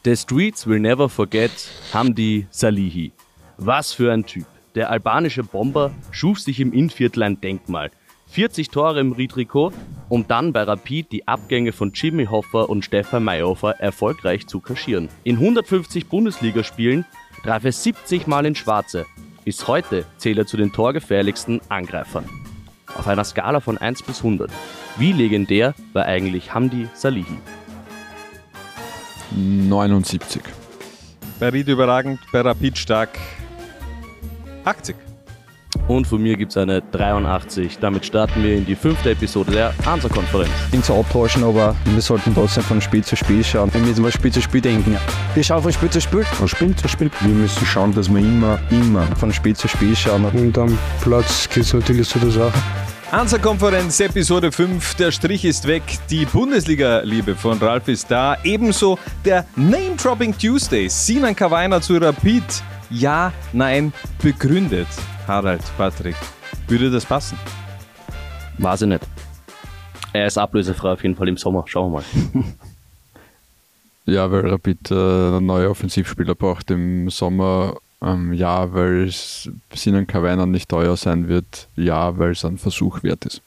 The streets will never forget Hamdi Salihi. Was für ein Typ. Der albanische Bomber schuf sich im Innviertel ein Denkmal. 40 Tore im Ried-Trikot, um dann bei Rapid die Abgänge von Jimmy Hoffa und Stefan Mayhofer erfolgreich zu kaschieren. In 150 Bundesligaspielen traf er 70 Mal ins Schwarze. Bis heute zählt er zu den torgefährlichsten Angreifern. Auf einer Skala von 1 bis 100. Wie legendär war eigentlich Hamdi Salihi? 79. Bei Ried überragend, bei Rapid stark. 80. Und von mir gibt es eine 83. Damit starten wir in die 5. Episode der Hansa-Konferenz. Ihn zu abtauschen, aber wir sollten trotzdem von Spiel zu Spiel schauen. Wir müssen von Spiel zu Spiel denken. Wir schauen von Spiel zu Spiel. Von Spiel zu Spiel. Wir müssen schauen, dass wir immer von Spiel zu Spiel schauen. Und am Platz geht es natürlich so der Sache. Hansa-Konferenz, Episode 5, der Strich ist weg, die Bundesliga-Liebe von Ralf ist da, ebenso der Name-Dropping Tuesday, Sinan Kawainer zu Rapid, ja, nein, begründet. Harald, Patrick, würde das passen? Weiß ich nicht. Er ist ablösefrei auf jeden Fall im Sommer, schauen wir mal. Ja, weil Rapid einen neuen Offensivspieler braucht im Sommer. Ja, weil es Sinan Kawainer nicht teuer sein wird. Ja, weil es ein Versuch wert ist.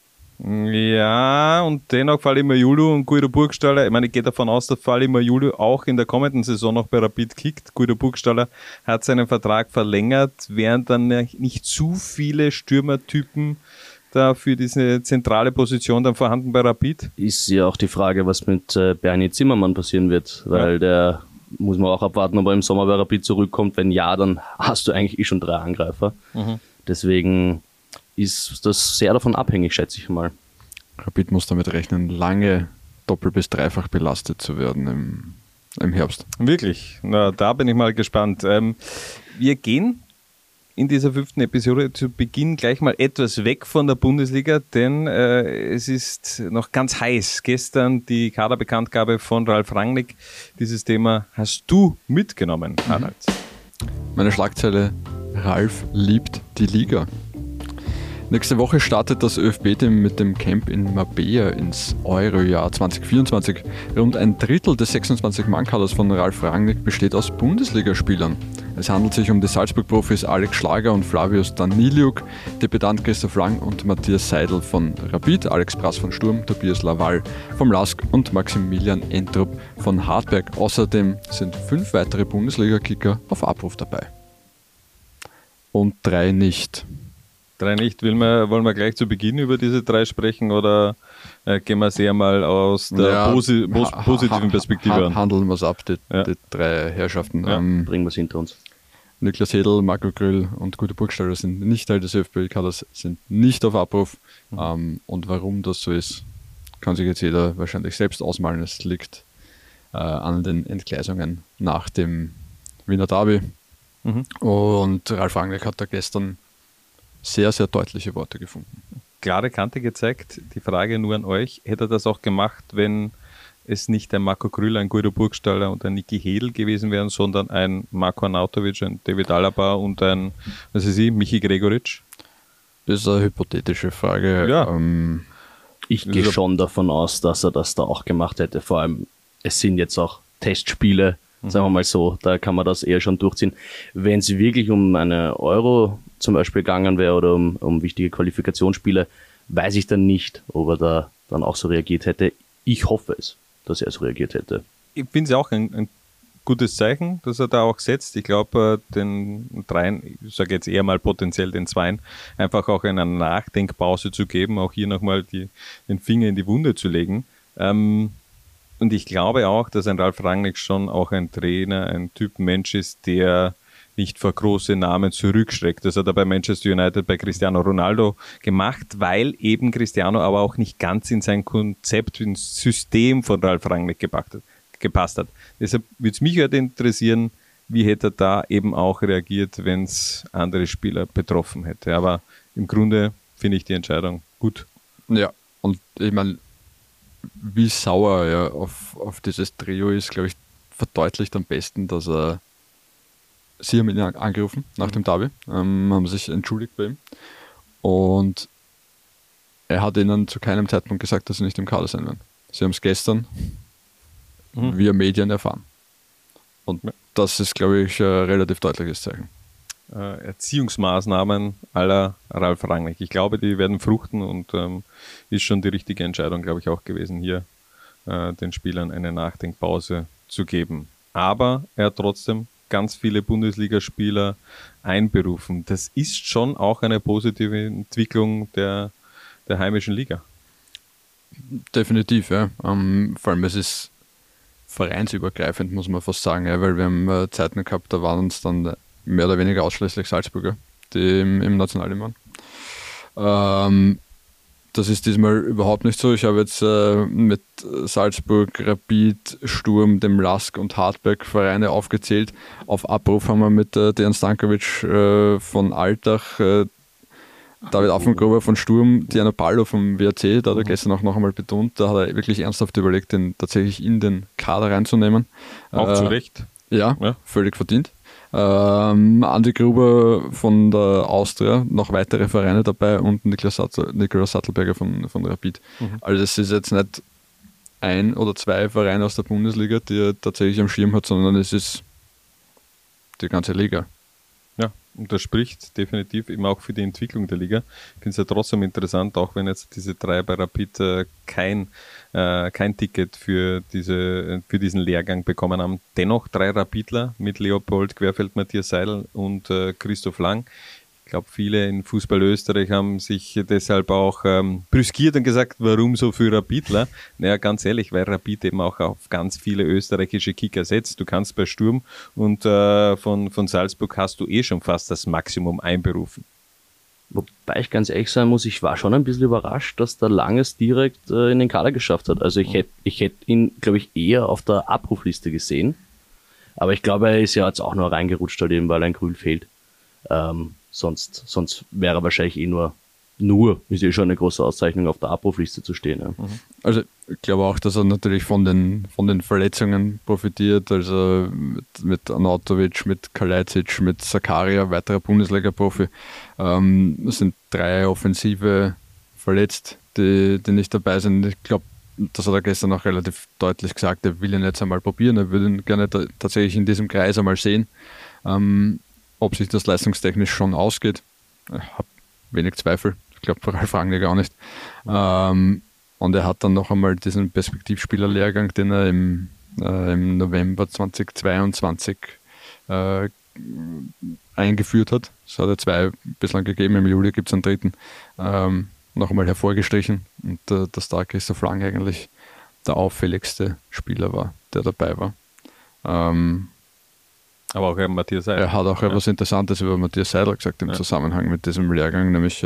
Ja, und dennoch Fali Majulu und Guido Burgstaller. Ich meine, ich gehe davon aus, dass Fali Majulu auch in der kommenden Saison noch bei Rapid kickt. Guido Burgstaller hat seinen Vertrag verlängert, während dann nicht zu viele Stürmertypen da für diese zentrale Position dann vorhanden bei Rapid. Ist ja auch die Frage, was mit Bernie Zimmermann passieren wird, weil der muss man auch abwarten, ob er im Sommer bei Rapid zurückkommt. Wenn ja, dann hast du eigentlich schon 3 Angreifer. Deswegen ist das sehr davon abhängig, schätze ich mal. Rapid muss damit rechnen, lange doppelt bis dreifach belastet zu werden im Herbst. Wirklich? Na, da bin ich mal gespannt. Wir gehen in dieser 5. Episode zu Beginn gleich mal etwas weg von der Bundesliga, denn es ist noch ganz heiß. Gestern die Kaderbekanntgabe von Ralf Rangnick. Dieses Thema hast du mitgenommen, Harald. Meine Schlagzeile: Ralf liebt die Liga. Nächste Woche startet das ÖFB-Team mit dem Camp in Marbella ins Euro-Jahr 2024. Rund ein Drittel des 26-Mann-Kaders von Ralf Rangnick besteht aus Bundesligaspielern. Es handelt sich um die Salzburg-Profis Alex Schlager und Flavius Daniliuk, Debütant Christoph Lang und Matthias Seidel von Rapid, Alex Brass von Sturm, Tobias Laval vom LASK und Maximilian Entrup von Hartberg. Außerdem sind 5 weitere Bundesliga-Kicker auf Abruf dabei. Und 3 nicht. 3 nicht. Wollen wir gleich zu Beginn über diese 3 sprechen oder gehen wir es eher mal aus der positiven Perspektive an? Handeln wir es ab, die 3 Herrschaften. Ja, bringen wir es hinter uns. Niklas Hedl, Marco Grüll und Guido Burgstaller sind nicht Teil des ÖFB-Kaders, sind nicht auf Abruf. Und warum das so ist, kann sich jetzt jeder wahrscheinlich selbst ausmalen. Es liegt an den Entgleisungen nach dem Wiener Derby. Und Ralf Rangnick hat da gestern sehr, sehr deutliche Worte gefunden. Klare Kante gezeigt. Die Frage nur an euch, hätte er das auch gemacht, wenn es nicht ein Marco Grüll, ein Guido Burgstaller und ein Niki Hedl gewesen wären, sondern ein Marko Arnautovic, ein David Alaba und ein, Michi Gregoritsch? Das ist eine hypothetische Frage. Ja. Ich gehe schon davon aus, dass er das da auch gemacht hätte. Vor allem, es sind jetzt auch Testspiele, sagen wir mal so, da kann man das eher schon durchziehen. Wenn es wirklich um eine Euro zum Beispiel gegangen wäre oder um wichtige Qualifikationsspiele, weiß ich dann nicht, ob er da dann auch so reagiert hätte. Ich hoffe es, dass er so reagiert hätte. Ich finde es auch ein gutes Zeichen, dass er da auch setzt. Ich glaube, den 3, ich sage jetzt eher mal potenziell den 2, einfach auch eine Nachdenkpause zu geben, auch hier nochmal den Finger in die Wunde zu legen. Und ich glaube auch, dass ein Ralf Rangnick schon auch ein Trainer, ein Typ Mensch ist, der nicht vor große Namen zurückschreckt. Das hat er bei Manchester United bei Cristiano Ronaldo gemacht, weil eben Cristiano aber auch nicht ganz in sein Konzept, ins System von Ralf Rangnick gepasst hat. Deshalb würde es mich heute interessieren, wie hätte er da eben auch reagiert, wenn es andere Spieler betroffen hätte. Aber im Grunde finde ich die Entscheidung gut. Ja, und ich meine, wie sauer er auf dieses Trio ist, glaube ich, verdeutlicht am besten, dass sie haben ihn angerufen nach dem Derby, haben sich entschuldigt bei ihm und er hat ihnen zu keinem Zeitpunkt gesagt, dass sie nicht im Kader sein werden. Sie haben es gestern via Medien erfahren. Und das ist, glaube ich, ein relativ deutliches Zeichen. Erziehungsmaßnahmen aller Ralf Rangnick. Ich glaube, die werden fruchten und ist schon die richtige Entscheidung, glaube ich, auch gewesen, hier den Spielern eine Nachdenkpause zu geben. Aber er hat trotzdem ganz viele Bundesligaspieler einberufen. Das ist schon auch eine positive Entwicklung der heimischen Liga. Definitiv, ja. Vor allem, es ist vereinsübergreifend, muss man fast sagen, ja, weil wir haben Zeiten gehabt, da waren uns dann mehr oder weniger ausschließlich Salzburger, die im Nationalteam waren. Das ist diesmal überhaupt nicht so. Ich habe jetzt mit Salzburg, Rapid, Sturm, dem Lask und Hartberg Vereine aufgezählt. Auf Abruf haben wir mit Dejan Stankovic von Altach, David Affengruber von Sturm, Diana Ballo vom WRC, da hat er gestern auch noch einmal betont, da hat er wirklich ernsthaft überlegt, den tatsächlich in den Kader reinzunehmen. Auch zu Recht. Ja, völlig verdient. Andi Gruber von der Austria, noch weitere Vereine dabei und Niklas Sattelberger von Rapid. Also es ist jetzt nicht ein oder zwei Vereine aus der Bundesliga, die er tatsächlich am Schirm hat, sondern es ist die ganze Liga. Ja, und das spricht definitiv eben auch für die Entwicklung der Liga. Ich finde es ja trotzdem interessant, auch wenn jetzt diese 3 bei Rapid kein Ticket für diesen Lehrgang bekommen haben. Dennoch 3 Rapidler mit Leopold Querfeld, Matthias Seidel und Christoph Lang. Ich glaube, viele in Fußball Österreich haben sich deshalb auch brüskiert und gesagt, warum so viel Rapidler? Naja, ganz ehrlich, weil Rapid eben auch auf ganz viele österreichische Kicker setzt. Du kannst bei Sturm und von Salzburg hast du schon fast das Maximum einberufen. Wobei ich ganz ehrlich sein muss, ich war schon ein bisschen überrascht, dass der Langes direkt in den Kader geschafft hat. Also ich hätte ihn, glaube ich, eher auf der Abrufliste gesehen. Aber ich glaube, er ist ja jetzt auch nur reingerutscht, halt eben, weil ein Grün fehlt. Sonst wäre er wahrscheinlich nur, ist ja schon eine große Auszeichnung, auf der Abrufliste zu stehen. Ja. Also ich glaube auch, dass er natürlich von den Verletzungen profitiert, also mit Anatovic, mit Kalajdzic, mit Sakaria, weiterer Bundesliga-Profi. Es sind 3 Offensive verletzt, die nicht dabei sind. Ich glaube, das hat er gestern auch relativ deutlich gesagt, er will ihn jetzt einmal probieren, er würde ihn gerne tatsächlich in diesem Kreis einmal sehen. Ob sich das leistungstechnisch schon ausgeht, ich habe wenig Zweifel. Ich glaube, Ralf Rangnick auch nicht. Und er hat dann noch einmal diesen Perspektivspielerlehrgang, den er im November 2022 eingeführt hat. Es hat 2 bislang gegeben, im Juli gibt es einen 3. Noch einmal hervorgestrichen. Und dass da Christoph Lang eigentlich der auffälligste Spieler war, der dabei war. Aber auch Matthias Seidel. Er hat auch etwas Interessantes über Matthias Seidel gesagt im Zusammenhang mit diesem Lehrgang, nämlich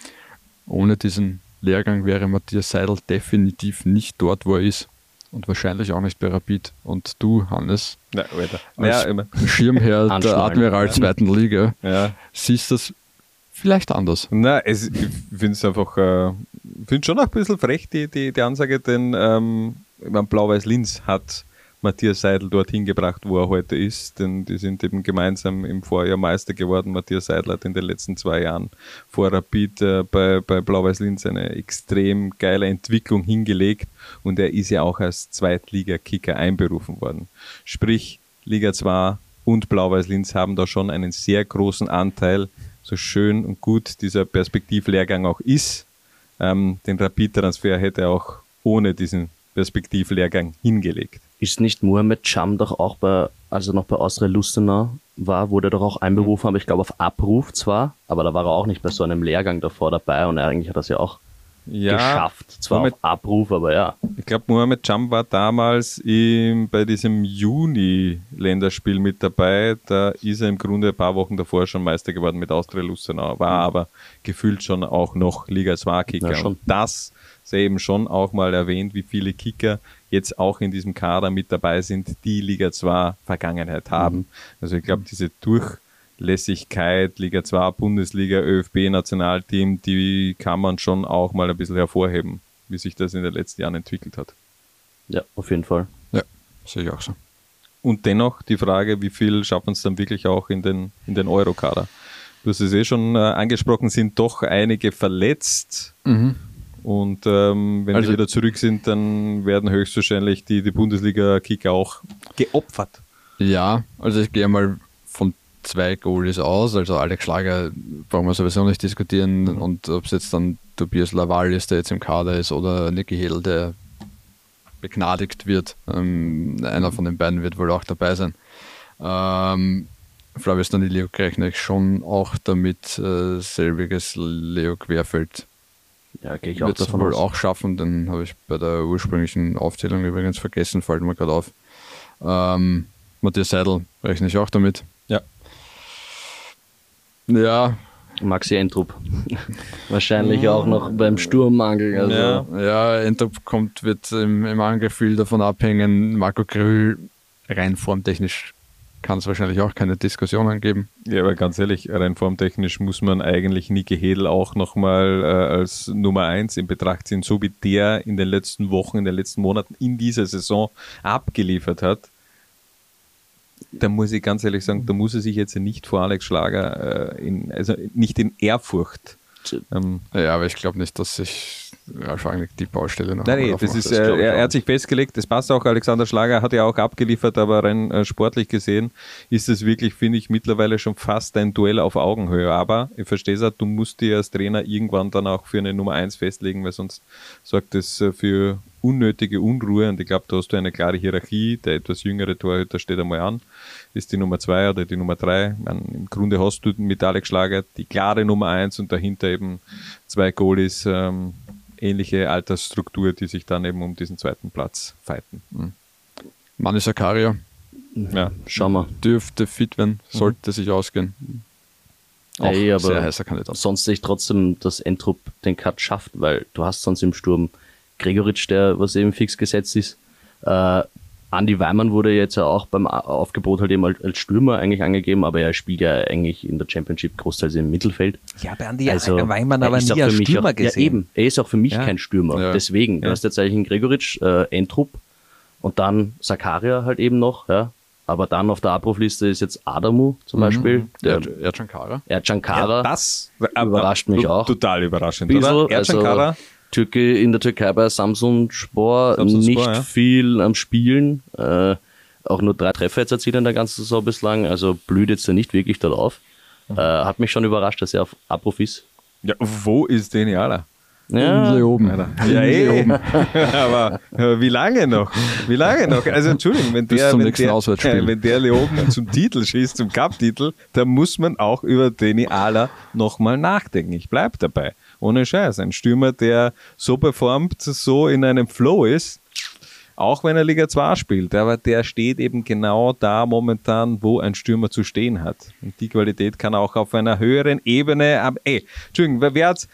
ohne diesen Lehrgang wäre Matthias Seidel definitiv nicht dort, wo er ist und wahrscheinlich auch nicht bei Rapid. Und du, Hannes, als Schirmherr der Admiral 2. Liga, siehst das vielleicht anders. Ich finde es einfach, schon auch ein bisschen frech, die Ansage, denn Blau-Weiß Linz hat Matthias Seidel dorthin gebracht, wo er heute ist, denn die sind eben gemeinsam im Vorjahr Meister geworden. Matthias Seidel hat in den letzten 2 Jahren vor Rapid bei Blau-Weiß Linz eine extrem geile Entwicklung hingelegt und er ist ja auch als Zweitliga-Kicker einberufen worden. Sprich, Liga 2 und Blau-Weiß Linz haben da schon einen sehr großen Anteil, so schön und gut dieser Perspektivlehrgang auch ist. Den Rapid-Transfer hätte er auch ohne diesen Perspektivlehrgang hingelegt. Ist nicht Mohamed Cham doch auch als er noch bei Austria Lustenau war, wurde er doch auch einberufen, aber ich glaube auf Abruf zwar, aber da war er auch nicht bei so einem Lehrgang davor dabei und eigentlich hat er es ja auch geschafft. Zwar auf Abruf, aber ja. Ich glaube, Mohamed Cham war damals bei diesem Juni-Länderspiel mit dabei. Da ist er im Grunde ein paar Wochen davor schon Meister geworden mit Austria Lustenau, war aber gefühlt schon auch noch Liga 2-Kicker. Ja, und das sei eben schon auch mal erwähnt, wie viele Kicker jetzt auch in diesem Kader mit dabei sind, die Liga 2 Vergangenheit haben. Also ich glaube, diese Durchlässigkeit, Liga 2, Bundesliga, ÖFB, Nationalteam, die kann man schon auch mal ein bisschen hervorheben, wie sich das in den letzten Jahren entwickelt hat. Ja, auf jeden Fall. Ja, sehe ich auch so. Und dennoch die Frage, wie viel schaffen es dann wirklich auch in den Eurokader? Du hast es schon angesprochen, sind doch einige verletzt. Und wenn die wieder zurück sind, dann werden höchstwahrscheinlich die Bundesliga-Kicker auch geopfert. Ja, also ich gehe mal von 2 Goalies aus, also Alex Schlager brauchen wir sowieso nicht diskutieren und ob es jetzt dann Tobias Laval ist, der jetzt im Kader ist, oder Nicky Hedl, der begnadigt wird. Einer von den beiden wird wohl auch dabei sein. Flavius Daniliuk rechne ich schon auch damit, selbiges Leo Querfeld Ja, gehe ich auch wird es davon wohl aus. auch schaffen, den habe ich bei der ursprünglichen Aufzählung übrigens vergessen, fällt mir gerade auf. Matthias Seidel rechne ich auch damit. Ja. Ja, Maxi Entrup. Wahrscheinlich auch noch beim Sturmmangel. Also. Ja. Entrup wird im Angriff viel davon abhängen. Marco Krühl, rein formtechnisch kann es wahrscheinlich auch keine Diskussionen geben. Ja, aber ganz ehrlich, rein formtechnisch muss man eigentlich Nicky Hedl auch nochmal als Nummer 1 in Betracht ziehen, so wie der in den letzten Wochen, in den letzten Monaten in dieser Saison abgeliefert hat. Da muss ich ganz ehrlich sagen, da muss er sich jetzt nicht vor Alex Schlager, also nicht in Ehrfurcht. Ja, aber ich glaube nicht, dass sich Ralf Rangnick die Baustelle noch Nein, aufmacht. das ist, glaub ich er auch. hat sich festgelegt, das passt auch, Alexander Schlager hat ja auch abgeliefert, aber rein sportlich gesehen ist es wirklich, finde ich, mittlerweile schon fast ein Duell auf Augenhöhe. Aber ich verstehe es auch, du musst dir als Trainer irgendwann dann auch für eine Nummer 1 festlegen, weil sonst sorgt das für unnötige Unruhe und ich glaube, da hast du eine klare Hierarchie. Der etwas jüngere Torhüter steht einmal an, ist die Nummer 2 oder die Nummer 3. Im Grunde hast du mit Alex Schlager die klare Nummer 1 und dahinter eben 2 Goalies, ähnliche Altersstruktur, die sich dann eben um diesen zweiten Platz fighten. Manu Sakaria Ja. Schauen wir. dürfte fit werden, sollte sich ausgehen. Auch Ey, aber sehr heißer Kandidat. sonst sehe ich trotzdem, dass Entrup den Cut schafft, weil du hast sonst im Sturm Gregoritsch, der was eben fix gesetzt ist. Andi Weimann wurde jetzt ja auch beim Aufgebot halt eben als Stürmer eigentlich angegeben, aber er spielt ja eigentlich in der Championship großteils im Mittelfeld. Ja, bei Andi Weimann aber nie als Stürmer gesehen. Ja, eben. Er ist auch für mich Ja. kein Stürmer. Ja. Deswegen, du hast jetzt eigentlich einen Gregoritsch, Entrup und dann Sakaria halt eben noch, ja. Aber dann auf der Abrufliste ist jetzt Adamu zum Beispiel. Der Ercan Kara. Ercan Kara. das Überrascht mich auch. Total überraschend, Bisschen, oder? Ercan Kara. Türke in der Türkei bei Samsunspor, Samsunspor, nicht ja. viel am Spielen. Auch nur 3 Treffer jetzt erzielt in der ganzen Saison bislang. Also blüht jetzt da nicht wirklich dort auf. Hat mich schon überrascht, dass er auf Abruf ist. Ja, wo ist Deniala? Ja, Hier oben. Ja, aber wie lange noch? Wie lange noch? Also Entschuldigung, wenn Bis der, zum wenn nächsten der, Auswärtsspiel. wenn der Leoben zum Titel schießt, zum Cup-Titel, dann muss man auch über Deniala nochmal nachdenken. Ich bleib dabei. Ohne Scheiß. Ein Stürmer, der so performt, so in einem Flow ist, auch wenn er Liga 2 spielt, aber der steht eben genau da momentan, wo ein Stürmer zu stehen hat. Und die Qualität kann auch auf einer höheren Ebene, Entschuldigung, wer hat's,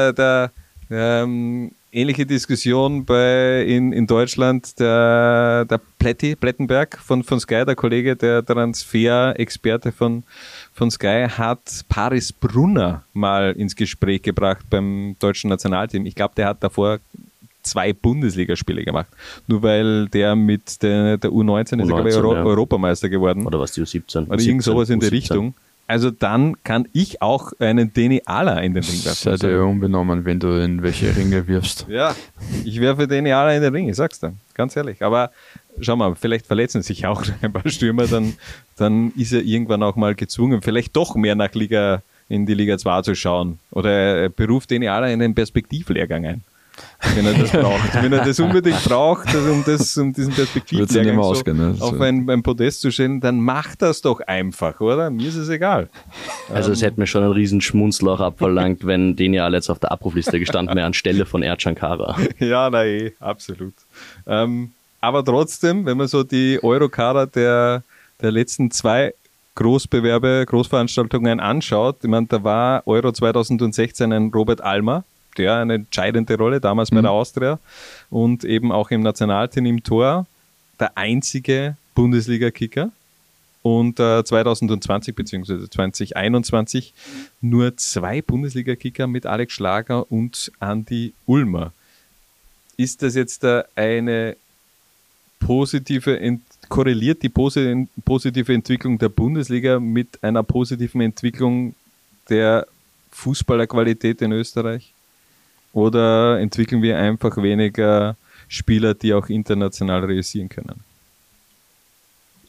ähnliche Diskussion in Deutschland, der Plettenberg von Sky, der Kollege, der Transfer-Experte von Sky, hat Paris Brunner mal ins Gespräch gebracht beim deutschen Nationalteam. Ich glaube, der hat davor 2 Bundesligaspiele gemacht. Nur weil der mit der U19 ist, glaube ich, U19, ja. Europameister geworden. oder was die U17? Oder irgend sowas in der U17. Richtung. Also dann kann ich auch einen Deniala in den Ring werfen. Sei dir unbenommen, wenn du in welche Ringe wirfst. Ja, ich werfe Deniala in den Ring, ich sag's dir, ganz ehrlich. Aber schau mal, vielleicht verletzen sich auch ein paar Stürmer, dann ist er irgendwann auch mal gezwungen, vielleicht doch mehr in die Liga 2 zu schauen. Oder er beruft Deniala in den Perspektivlehrgang ein. Wenn er das braucht. Wenn er das unbedingt braucht, um diesen Wird's nicht Perspektivlehrgang mehr so ausgehen, ne? auf ein Podest zu stellen, dann macht das doch einfach, oder? Mir ist es egal. Also es hätte mir schon einen riesen Schmunzler auch abverlangt, wenn Denial jetzt auf der Abrufliste gestanden wäre anstelle von Ercan Kara. Ja, absolut. Aber trotzdem, wenn man so die Eurokader der letzten 2 Großveranstaltungen anschaut, ich meine, da war Euro 2016 ein Robert Almer, der eine entscheidende Rolle damals bei der Austria und eben auch im Nationalteam im Tor, der einzige Bundesliga-Kicker. Und 2020 bzw. 2021 nur 2 Bundesliga-Kicker mit Alex Schlager und Andi Ulmer. Ist das jetzt eine korreliert die positive Entwicklung der Bundesliga mit einer positiven Entwicklung der Fußballerqualität in Österreich? Oder entwickeln wir einfach weniger Spieler, die auch international realisieren können?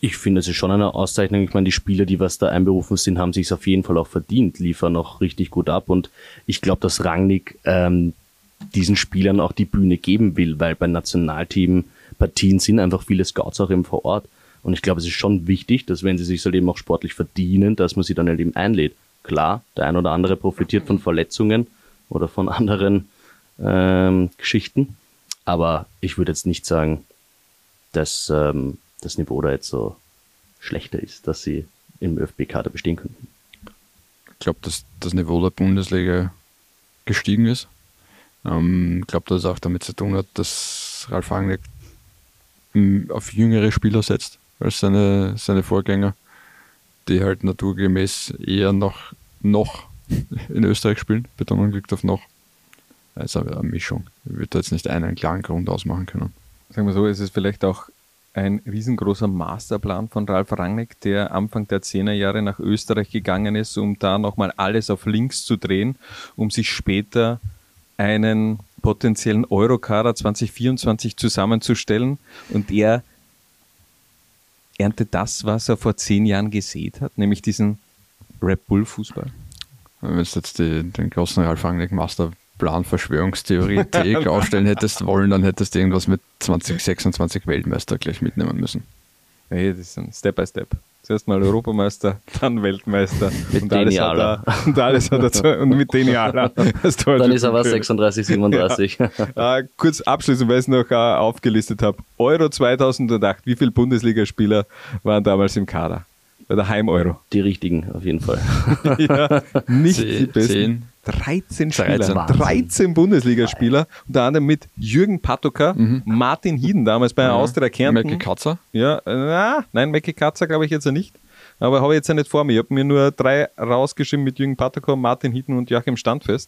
Ich finde, es ist schon eine Auszeichnung. Ich meine, die Spieler, die was da einberufen sind, haben sich auf jeden Fall auch verdient, liefern auch richtig gut ab. Und ich glaube, dass Rangnick diesen Spielern auch die Bühne geben will, weil bei Nationalteam-Partien sind einfach viele Scouts auch eben vor Ort. Und ich glaube, es ist schon wichtig, dass wenn sie sich halt eben auch sportlich verdienen, dass man sie dann halt eben einlädt. Klar, der ein oder andere profitiert von Verletzungen oder von anderen Geschichten. Aber ich würde jetzt nicht sagen, dass das Niveau da jetzt so schlechter ist, dass sie im ÖFB-Kader bestehen könnten. Ich glaube, dass das Niveau der Bundesliga gestiegen ist. Ich glaube, dass es auch damit zu tun hat, dass Ralf Rangnick auf jüngere Spieler setzt als seine Vorgänger, die halt naturgemäß eher noch in Österreich spielen. Betonung liegt auf noch. Also eine Mischung. Ich würde da jetzt nicht einen klaren Grund ausmachen können. Sagen wir so, es ist vielleicht auch ein riesengroßer Masterplan von Ralf Rangnick, der Anfang der 10er Jahre nach Österreich gegangen ist, um da nochmal alles auf links zu drehen, um sich später einen potenziellen Eurokader 2024 zusammenzustellen. Und er erntet das, was er vor 10 Jahren gesät hat, nämlich diesen Red Bull Fußball. Wenn du jetzt den großen Ralf Rangnick Masterplan Verschwörungstheoretik aufstellen hättest wollen, dann hättest du irgendwas mit 2026 Weltmeister gleich mitnehmen müssen. Nee, das ist ein Step by Step. Zuerst mal Europameister, dann Weltmeister. Mit und alles hat er und mit Deniala. Dann ist er was 36, 37. Ja. Kurz abschließend, weil ich es noch aufgelistet habe. Euro 2008, wie viele Bundesligaspieler waren damals im Kader? Bei der Heim-Euro. Die richtigen, auf jeden Fall. Ja, nicht die besten. 13 Spieler, 13 Bundesligaspieler, unter anderem mit Jürgen Patoka, Martin Hieden, damals bei Austria Kärnten. Mecki Katzer? Ja, nein, Mecki Katzer glaube ich jetzt ja nicht. Aber habe ich jetzt ja nicht vor mir. Ich habe mir nur 3 rausgeschrieben mit Jürgen Patoka, Martin Hieden und Joachim Standfest.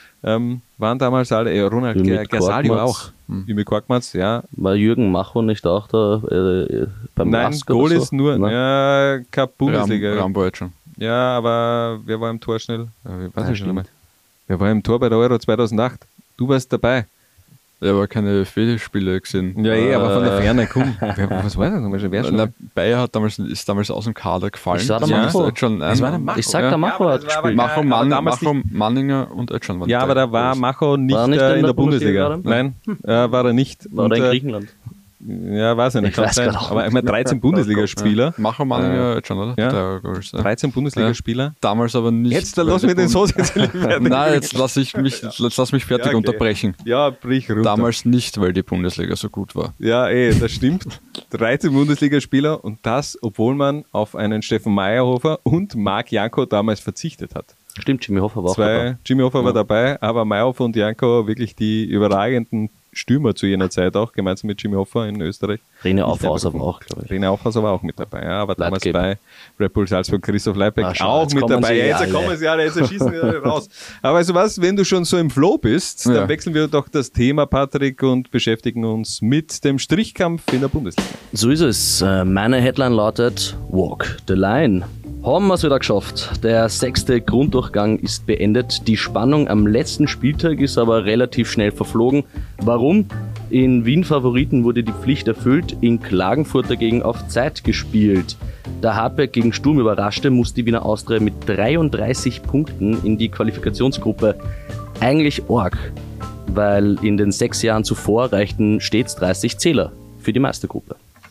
Waren damals alle, Ronald Gersalio auch. Jimmy Korkmaz, ja. War Jürgen Macho nicht auch da beim Nein, Lask Goal oder so? ist nur, ja, keine Bundesliga. Rambo jetzt schon. Ja, aber wer war im Tor schnell? Weiß ich schon einmal. Wer war im Tor bei der Euro 2008? Du warst dabei. Ja, aber keine ÖFB-Spiele gesehen. Ja, aber von der Ferne, komm. Was war das nochmal? Wer schon? Bayer ist damals aus dem Kader gefallen. Ich sag der Das Macho. ist schon Das war der Macho. Ich sag, der Macho hat gespielt. Macho, damals Manninger und Ötschan waren Ja, aber da war Macho nicht, War er nicht in der Bundesliga. Nein, war er nicht. War er in Griechenland? Ja, weiß ich nicht. Ich weiß Sein. grad auch Aber nicht. immer 13 Bundesligaspieler. Macho, Manninger, Ötschan, oder? Ja. Der Goals, 13 Bundesligaspieler. Damals aber nicht. Jetzt lass mir den so fertig. Nein, jetzt lass mich fertig unterbrechen. Ja, brich runter. Damals nicht, weil die Bundesliga so gut war. Ja, das stimmt. 13 Bundesligaspieler und das, obwohl man auf einen Steffen Meyerhofer und Marc Janko damals verzichtet hat. Stimmt, Jimmy Hoffa war auch dabei. Jimmy Hoffa war dabei, aber Meyerhofer und Janko wirklich die überragenden Stürmer zu jener Zeit auch, gemeinsam mit Jimmy Hoffa in Österreich. Rene Aufhauser war auch, glaube ich. Rene Aufhauser war auch mit dabei, ja, aber damals Leitgeb. bei Red Bull Salzburg Christoph Leipzig schau, auch jetzt mit kommen dabei. sie Ja, alle. jetzt kommen sie alle, jetzt schießen wir alle raus. Aber weißt du was, wenn du schon so im Flow bist, dann Ja. wechseln wir doch das Thema, Patrick, und beschäftigen uns mit dem Strichkampf in der Bundesliga. So ist es. Meine Headline lautet Walk the Line. Haben wir es wieder geschafft. Der 6. Grunddurchgang ist beendet. Die Spannung am letzten Spieltag ist aber relativ schnell verflogen. Warum? In Wien Favoriten wurde die Pflicht erfüllt, in Klagenfurt dagegen auf Zeit gespielt. Der Hartberg gegen Sturm überraschte, muss die Wiener Austria mit 33 Punkten in die Qualifikationsgruppe. Eigentlich arg, weil in den 6 Jahren zuvor reichten stets 30 Zähler für die Meistergruppe.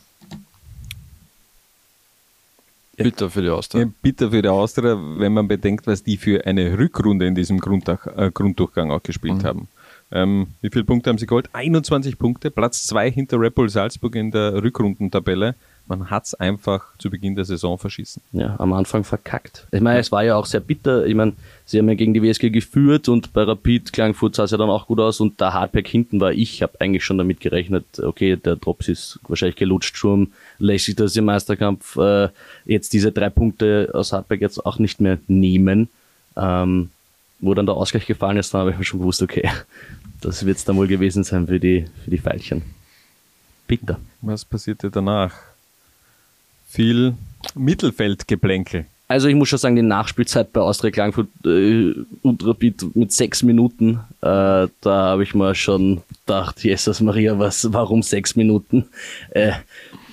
Bitter für die Austria. Ja, bitter für die Austria, wenn man bedenkt, was die für eine Rückrunde in diesem Grunddurchgang auch gespielt haben. Wie viele Punkte haben sie geholt? 21 Punkte, Platz 2 hinter Red Bull Salzburg in der Rückrundentabelle. Man hat es einfach zu Beginn der Saison verschissen. Ja, am Anfang verkackt. Ich meine, es war ja auch sehr bitter. Ich meine, sie haben ja gegen die WSG geführt und bei Rapid Klagenfurt sah es ja dann auch gut aus und der Hartberg hinten war. Ich habe eigentlich schon damit gerechnet, okay, der Drops ist wahrscheinlich gelutscht, Sturm lässt sich das im Meisterkampf jetzt diese 3 Punkte aus Hartberg jetzt auch nicht mehr nehmen. Wo dann der Ausgleich gefallen ist, dann habe ich mir schon gewusst, okay, das wird es dann wohl gewesen sein für die Veilchen. Bitter. Was passierte danach? Viel Mittelfeldgeplänkel. Also ich muss schon sagen, die Nachspielzeit bei Austria Klagenfurt und Rapid mit 6 Minuten, da habe ich mir schon gedacht, Jesus Maria, warum 6 Minuten?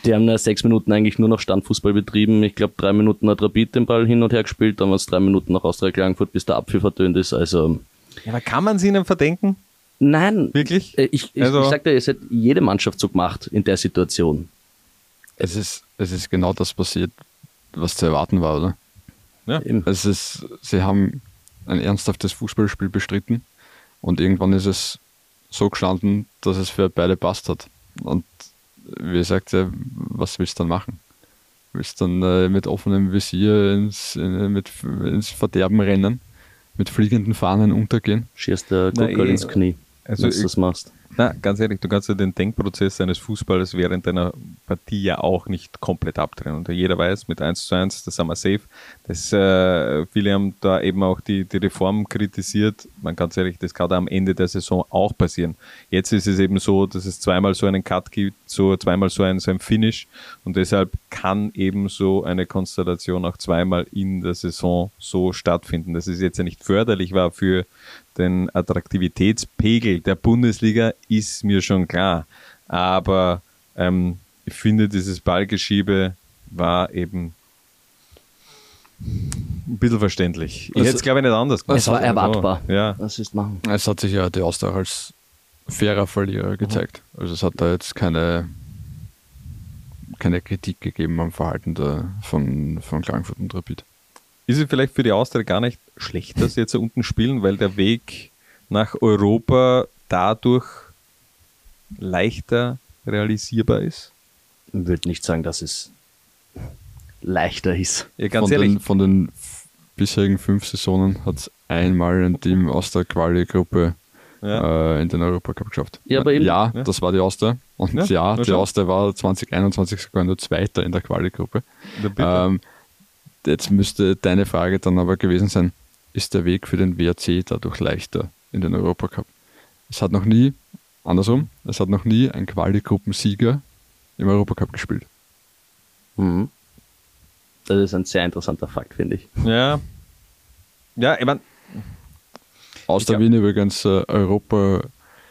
Die haben 6 Minuten eigentlich nur noch Standfußball betrieben. Ich glaube, 3 Minuten hat Rapid den Ball hin und her gespielt, dann waren es 3 Minuten nach Austria Klagenfurt, bis der Abpfiff vertönt ist. Also Ja, aber kann man es ihnen verdenken? nein, Wirklich? ich sag dir, es hat jede Mannschaft so gemacht in der Situation. Es ist genau das passiert, was zu erwarten war, oder? Eben. Sie haben ein ernsthaftes Fußballspiel bestritten und irgendwann ist es so gestanden, dass es für beide passt hat. Und wie gesagt, was willst du dann machen? Willst du dann mit offenem Visier ins Verderben rennen, mit fliegenden Fahnen untergehen? Schießt der Gurkel ins Knie, Also wenn du das machst. Na, ganz ehrlich, du kannst ja den Denkprozess eines Fußballers während deiner Partie ja auch nicht komplett abtrennen. Und jeder weiß, mit 1:1, das sind wir safe. Viele haben da eben auch die Reform kritisiert. Man ganz ehrlich, das kann da am Ende der Saison auch passieren. Jetzt ist es eben so, dass es zweimal so einen Cut gibt, zweimal so ein Finish. Und deshalb kann eben so eine Konstellation auch zweimal in der Saison so stattfinden. Dass es jetzt ja nicht förderlich war für den Attraktivitätspegel der Bundesliga, ist mir schon klar. Aber ich finde, dieses Ballgeschiebe war eben ein bisschen verständlich. Ich hätte es, glaube ich, nicht anders gemacht. Es war erwartbar. Ja. Was ist machen? Es hat sich ja die Austria als fairer Verlierer gezeigt. Also es hat da jetzt keine Kritik gegeben am Verhalten von Klagenfurt und Rapid. Ist es vielleicht für die Austria gar nicht schlecht, dass sie jetzt unten spielen, weil der Weg nach Europa dadurch leichter realisierbar ist? Ich würde nicht sagen, dass es leichter ist. Ja, ganz ehrlich. Von den bisherigen 5 Saisonen hat es einmal ein Team aus der Quali-Gruppe in den Europacup geschafft. Ja, aber eben, ja, das war die Austria. Und die Austria war 2021 sogar nur Zweiter in der Quali-Gruppe. Jetzt müsste deine Frage dann aber gewesen sein, ist der Weg für den WRC dadurch leichter in den Europacup? Es hat noch nie ein Quali-Gruppensieger im Europacup gespielt. Mhm. Das ist ein sehr interessanter Fakt, finde ich. Ja. Ja, ich meine. Aus der Wien übrigens Europacup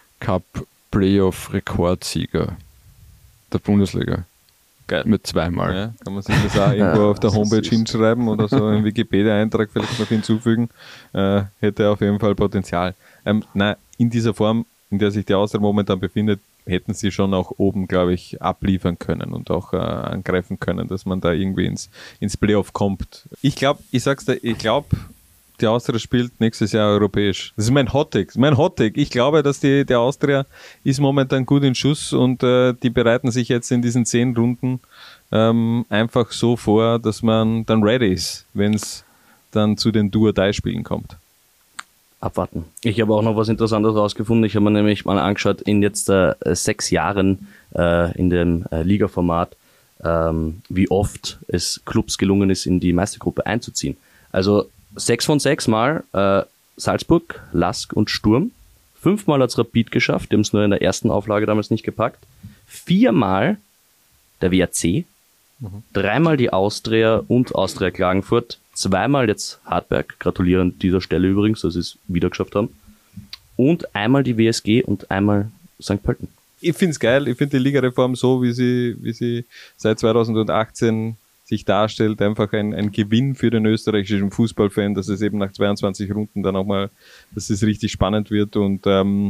Playoff-Rekordsieger der Bundesliga. Geil. Mit 2-mal. Ja, kann man sich das auch irgendwo auf der Homepage hinschreiben oder so einen Wikipedia-Eintrag vielleicht noch hinzufügen. Hätte auf jeden Fall Potenzial. In dieser Form, in der sich die Austria momentan befindet, hätten sie schon auch oben, glaube ich, abliefern können und auch angreifen können, dass man da irgendwie ins Playoff kommt. Ich glaube, die Austria spielt nächstes Jahr europäisch. Das ist mein Hot-Take. Ich glaube, dass die Austria ist momentan gut in Schuss und die bereiten sich jetzt in diesen 10 Runden einfach so vor, dass man dann ready ist, wenn es dann zu den Do-or-Die-Spielen kommt. Abwarten. Ich habe auch noch was Interessantes rausgefunden. Ich habe mir nämlich mal angeschaut, in jetzt 6 Jahren in dem Liga-Format, wie oft es Clubs gelungen ist, in die Meistergruppe einzuziehen. Also 6 von 6 Mal Salzburg, Lask und Sturm. 5 Mal hat es Rapid geschafft, die haben es nur in der ersten Auflage damals nicht gepackt. 4 Mal der WRC, 3 Mal die Austria und Austria Klagenfurt, 2 Mal jetzt Hartberg, gratuliere an dieser Stelle übrigens, dass sie es wieder geschafft haben. Und einmal die WSG und einmal St. Pölten. Ich finde es geil, ich finde die Ligareform so, wie sie seit 2018 sich darstellt, einfach ein Gewinn für den österreichischen Fußballfan, dass es eben nach 22 Runden dann auch mal, dass es richtig spannend wird und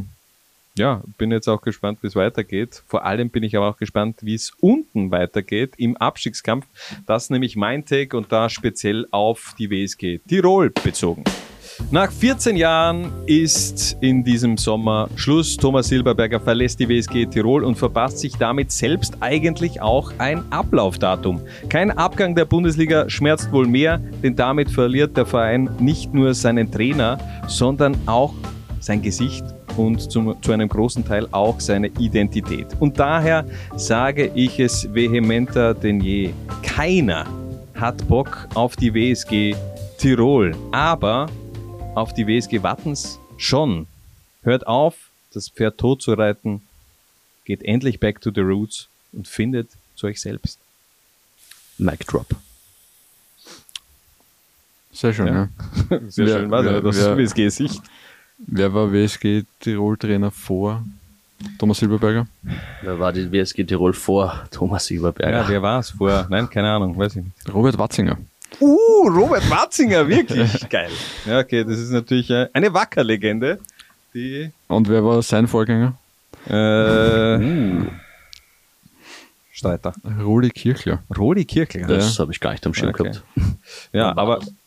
bin jetzt auch gespannt, wie es weitergeht. Vor allem bin ich aber auch gespannt, wie es unten weitergeht im Abstiegskampf. Das ist nämlich mein Take und da speziell auf die WSG Tirol bezogen. Nach 14 Jahren ist in diesem Sommer Schluss. Thomas Silberberger verlässt die WSG Tirol und verpasst sich damit selbst eigentlich auch ein Ablaufdatum. Kein Abgang der Bundesliga schmerzt wohl mehr, denn damit verliert der Verein nicht nur seinen Trainer, sondern auch sein Gesicht und zu einem großen Teil auch seine Identität. Und daher sage ich es vehementer denn je. Keiner hat Bock auf die WSG Tirol, aber auf die WSG Wattens schon. Hört auf, das Pferd tot zu reiten, geht endlich back to the roots und findet zu euch selbst. Mic drop. Sehr schön, ja. Sehr schön, was das ist WSG-Sicht. Wer war WSG Tirol-Trainer vor Thomas Silberberger. Da war die WSG Tirol vor Thomas Silberberger. Ja, wer war es vorher? Nein, keine Ahnung, weiß ich nicht. Robert Watzinger. Robert Watzinger, wirklich geil. Ja, okay, das ist natürlich eine Wacker-Legende. Die Und wer war sein Vorgänger? Streiter. Rudi Kirchler. Rudi Kirchler. Das habe ich gar nicht am Schirm Okay. gehabt. Ja, Wann war aber das?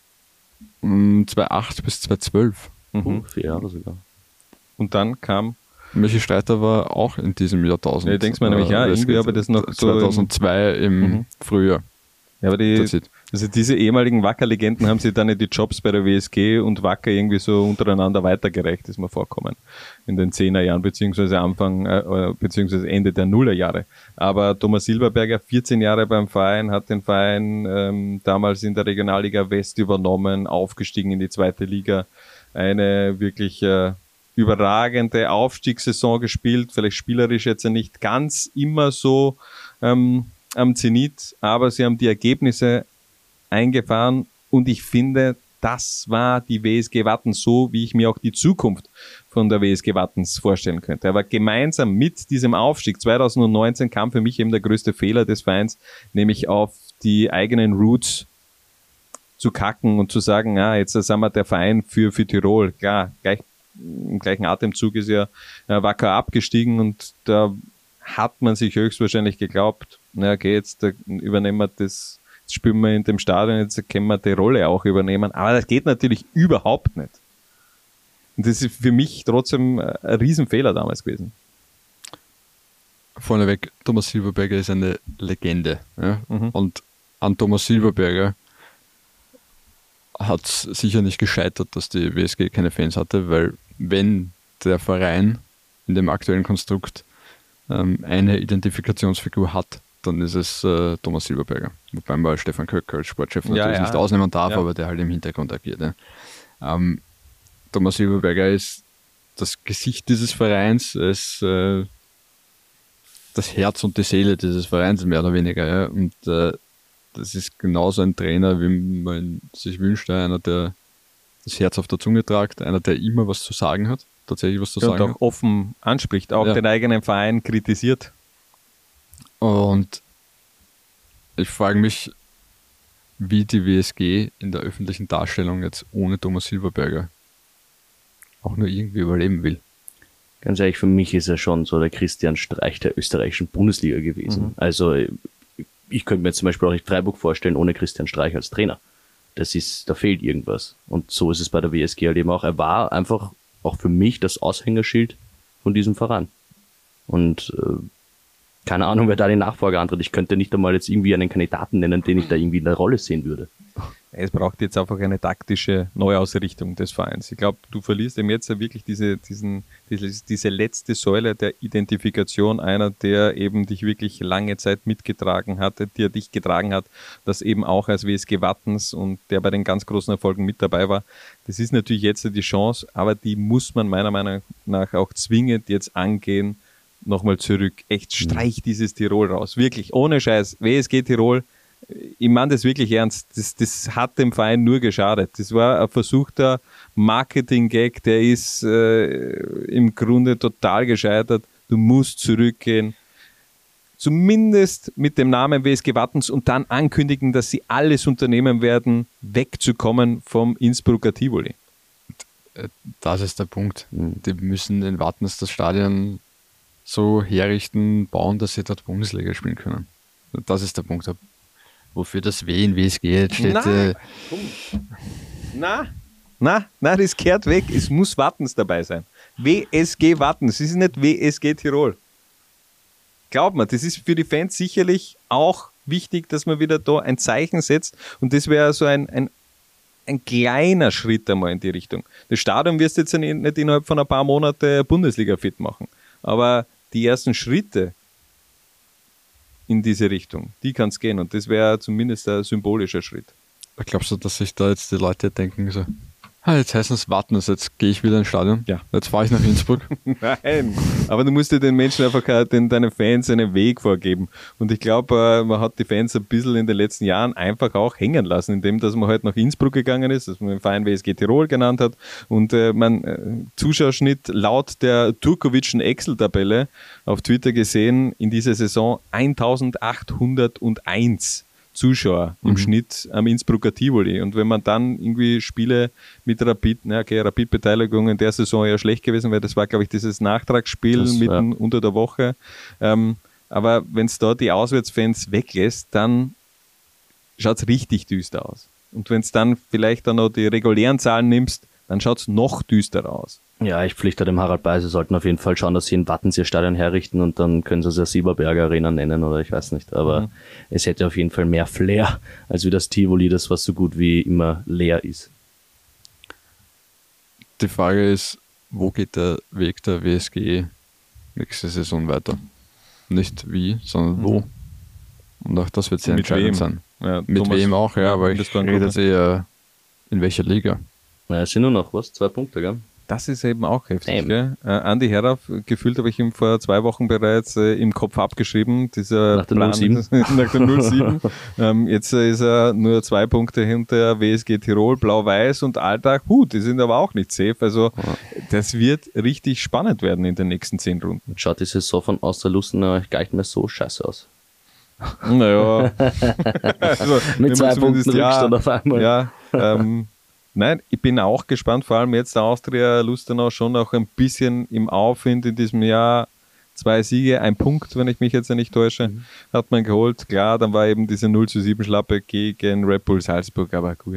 2008 bis 2012. 4 Jahre sogar. und dann kam, Michi Streiter war auch in diesem Jahrtausend. Ja, ich denk's mir nämlich, ja, das irgendwie geht habe ich das noch so 2002 im Frühjahr. ja, aber also diese ehemaligen Wacker-Legenden haben sich dann die Jobs bei der WSG und Wacker irgendwie so untereinander weitergereicht, ist mir vorkommen. In den 10er Jahren, beziehungsweise beziehungsweise Ende der Nullerjahre. Aber Thomas Silberberger, 14 Jahre beim Verein, hat den Verein damals in der Regionalliga West übernommen, aufgestiegen in die 2. Liga. Eine wirklich überragende Aufstiegssaison gespielt, vielleicht spielerisch jetzt nicht ganz immer so am Zenit, aber sie haben die Ergebnisse eingefahren und ich finde, das war die WSG Wattens so, wie ich mir auch die Zukunft von der WSG Wattens vorstellen könnte. Aber gemeinsam mit diesem Aufstieg 2019 kam für mich eben der größte Fehler des Vereins, nämlich auf die eigenen Roots zu kacken und zu sagen, jetzt sind wir der Verein für Tirol. Klar, im gleichen Atemzug ist ja Wacker abgestiegen und da hat man sich höchstwahrscheinlich geglaubt, okay, jetzt übernehmen wir das, jetzt spielen wir in dem Stadion, jetzt können wir die Rolle auch übernehmen. Aber das geht natürlich überhaupt nicht. Und das ist für mich trotzdem ein Riesenfehler damals gewesen. Vorneweg, Thomas Silberberger ist eine Legende. Ja? Und an Thomas Silberberger hat es sicher nicht gescheitert, dass die WSG keine Fans hatte, weil wenn der Verein in dem aktuellen Konstrukt eine Identifikationsfigur hat, dann ist es Thomas Silberberger. Wobei man Stefan Köcker als Sportchef natürlich nicht ausnehmen darf, aber der halt im Hintergrund agiert. Ja. Thomas Silberberger ist das Gesicht dieses Vereins, ist das Herz und die Seele dieses Vereins, mehr oder weniger. Ja. Und das ist genauso ein Trainer, wie man sich wünscht, einer, der das Herz auf der Zunge tragt, einer, der immer was zu sagen hat, tatsächlich was zu sagen und auch offen anspricht, auch den eigenen Verein kritisiert. Und ich frage mich, wie die WSG in der öffentlichen Darstellung jetzt ohne Thomas Silberberger auch nur irgendwie überleben will. Ganz ehrlich, für mich ist er schon so der Christian Streich der österreichischen Bundesliga gewesen. Also ich könnte mir zum Beispiel auch nicht Freiburg vorstellen ohne Christian Streich als Trainer. Da fehlt irgendwas. Und so ist es bei der WSG halt eben auch. Er war einfach auch für mich das Aushängerschild von diesem Verein. Und keine Ahnung, wer da den Nachfolger antritt. Ich könnte nicht einmal jetzt irgendwie einen Kandidaten nennen, den ich da irgendwie in der Rolle sehen würde. Es braucht jetzt einfach eine taktische Neuausrichtung des Vereins. Ich glaube, du verlierst eben jetzt wirklich diese letzte Säule der Identifikation, einer, der eben dich wirklich lange Zeit mitgetragen hatte, der dich getragen hat, das eben auch als WSG Wattens und der bei den ganz großen Erfolgen mit dabei war. Das ist natürlich jetzt die Chance, aber die muss man meiner Meinung nach auch zwingend jetzt angehen. Nochmal zurück. Echt, streich dieses Tirol raus. Wirklich, ohne Scheiß. WSG Tirol, ich meine das wirklich ernst. Das hat dem Verein nur geschadet. Das war ein versuchter Marketing-Gag, der ist im Grunde total gescheitert. Du musst zurückgehen. Zumindest mit dem Namen WSG Wattens und dann ankündigen, dass sie alles unternehmen werden, wegzukommen vom Innsbrucker Tivoli. Das ist der Punkt. Die müssen in Wattens das Stadion so herrichten, bauen, dass sie dort Bundesliga spielen können. Das ist der Punkt. Wofür das W in WSG jetzt steht. Nein, das kehrt weg. Es muss Wattens dabei sein. WSG Wattens, es ist nicht WSG Tirol. Glaub mir, das ist für die Fans sicherlich auch wichtig, dass man wieder da ein Zeichen setzt und das wäre so ein kleiner Schritt einmal in die Richtung. Das Stadion wirst du jetzt nicht innerhalb von ein paar Monaten Bundesliga fit machen, aber die ersten Schritte in diese Richtung, die kann es gehen und das wäre zumindest ein symbolischer Schritt. Glaubst du, dass sich da jetzt die Leute denken, so, Jetzt heißt es Wattens, jetzt gehe ich wieder ins Stadion. Ja. Jetzt fahre ich nach Innsbruck. Nein, aber du musst dir den Menschen einfach deinen Fans einen Weg vorgeben. Und ich glaube, man hat die Fans ein bisschen in den letzten Jahren einfach auch hängen lassen, indem dass man halt nach Innsbruck gegangen ist, dass man den Verein WSG Tirol genannt hat und Zuschauerschnitt laut der Turkowitschen Excel-Tabelle auf Twitter gesehen, in dieser Saison 1801 Zuschauer im Schnitt am Innsbrucker Tivoli. Und wenn man dann irgendwie Spiele mit Rapid, Rapid-Beteiligung in der Saison ja schlecht gewesen, weil das war, glaube ich, dieses Nachtragsspiel mitten unter der Woche. Aber wenn es da die Auswärtsfans weglässt, dann schaut es richtig düster aus. Und wenn es dann vielleicht dann noch die regulären Zahlen nimmst, dann schaut es noch düsterer aus. Ja, ich pflichte dem Harald bei, sie sollten auf jeden Fall schauen, dass sie in Wattens ihr Stadion herrichten und dann können sie es ja Sieberberger Arena nennen oder ich weiß nicht. Aber es hätte auf jeden Fall mehr Flair als wie das Tivoli, das was so gut wie immer leer ist. Die Frage ist, wo geht der Weg der WSG nächste Saison weiter? Nicht wie, sondern wo. Und auch das wird sehr entscheidend sein. Ja, Mit Thomas, wem auch, ja, aber ich rede jetzt eher in welcher Liga. Na, es sind nur noch 2 Punkte, gell? Das ist eben auch heftig. Gell? Andi Herauf, gefühlt habe ich ihm vor 2 Wochen bereits im Kopf abgeschrieben. Dieser Nach der Plan, 07. nach der 07. Jetzt ist er nur 2 Punkte hinter WSG Tirol, Blau-Weiß und Alltag. Die sind aber auch nicht safe. Also das wird richtig spannend werden in den nächsten 10 Runden. Schaut die Saison von Austria Lustenau gar nicht mehr so scheiße aus. Naja. Also, Mit 2 Punkten Rückstand auf einmal. Ja, nein, ich bin auch gespannt, vor allem jetzt der Austria Lustenau schon auch ein bisschen im Aufwind in diesem Jahr. 2 Siege, 1 Punkt, wenn ich mich jetzt nicht täusche, hat man geholt. Klar, dann war eben diese 0:7 Schlappe gegen Red Bull Salzburg, aber gut.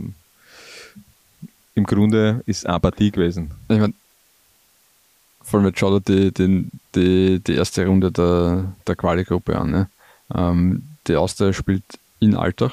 Im Grunde ist Apathie gewesen. Ich meine, vor allem jetzt schaut er die erste Runde der Quali-Gruppe an. Ne? Die Austria spielt in Altach.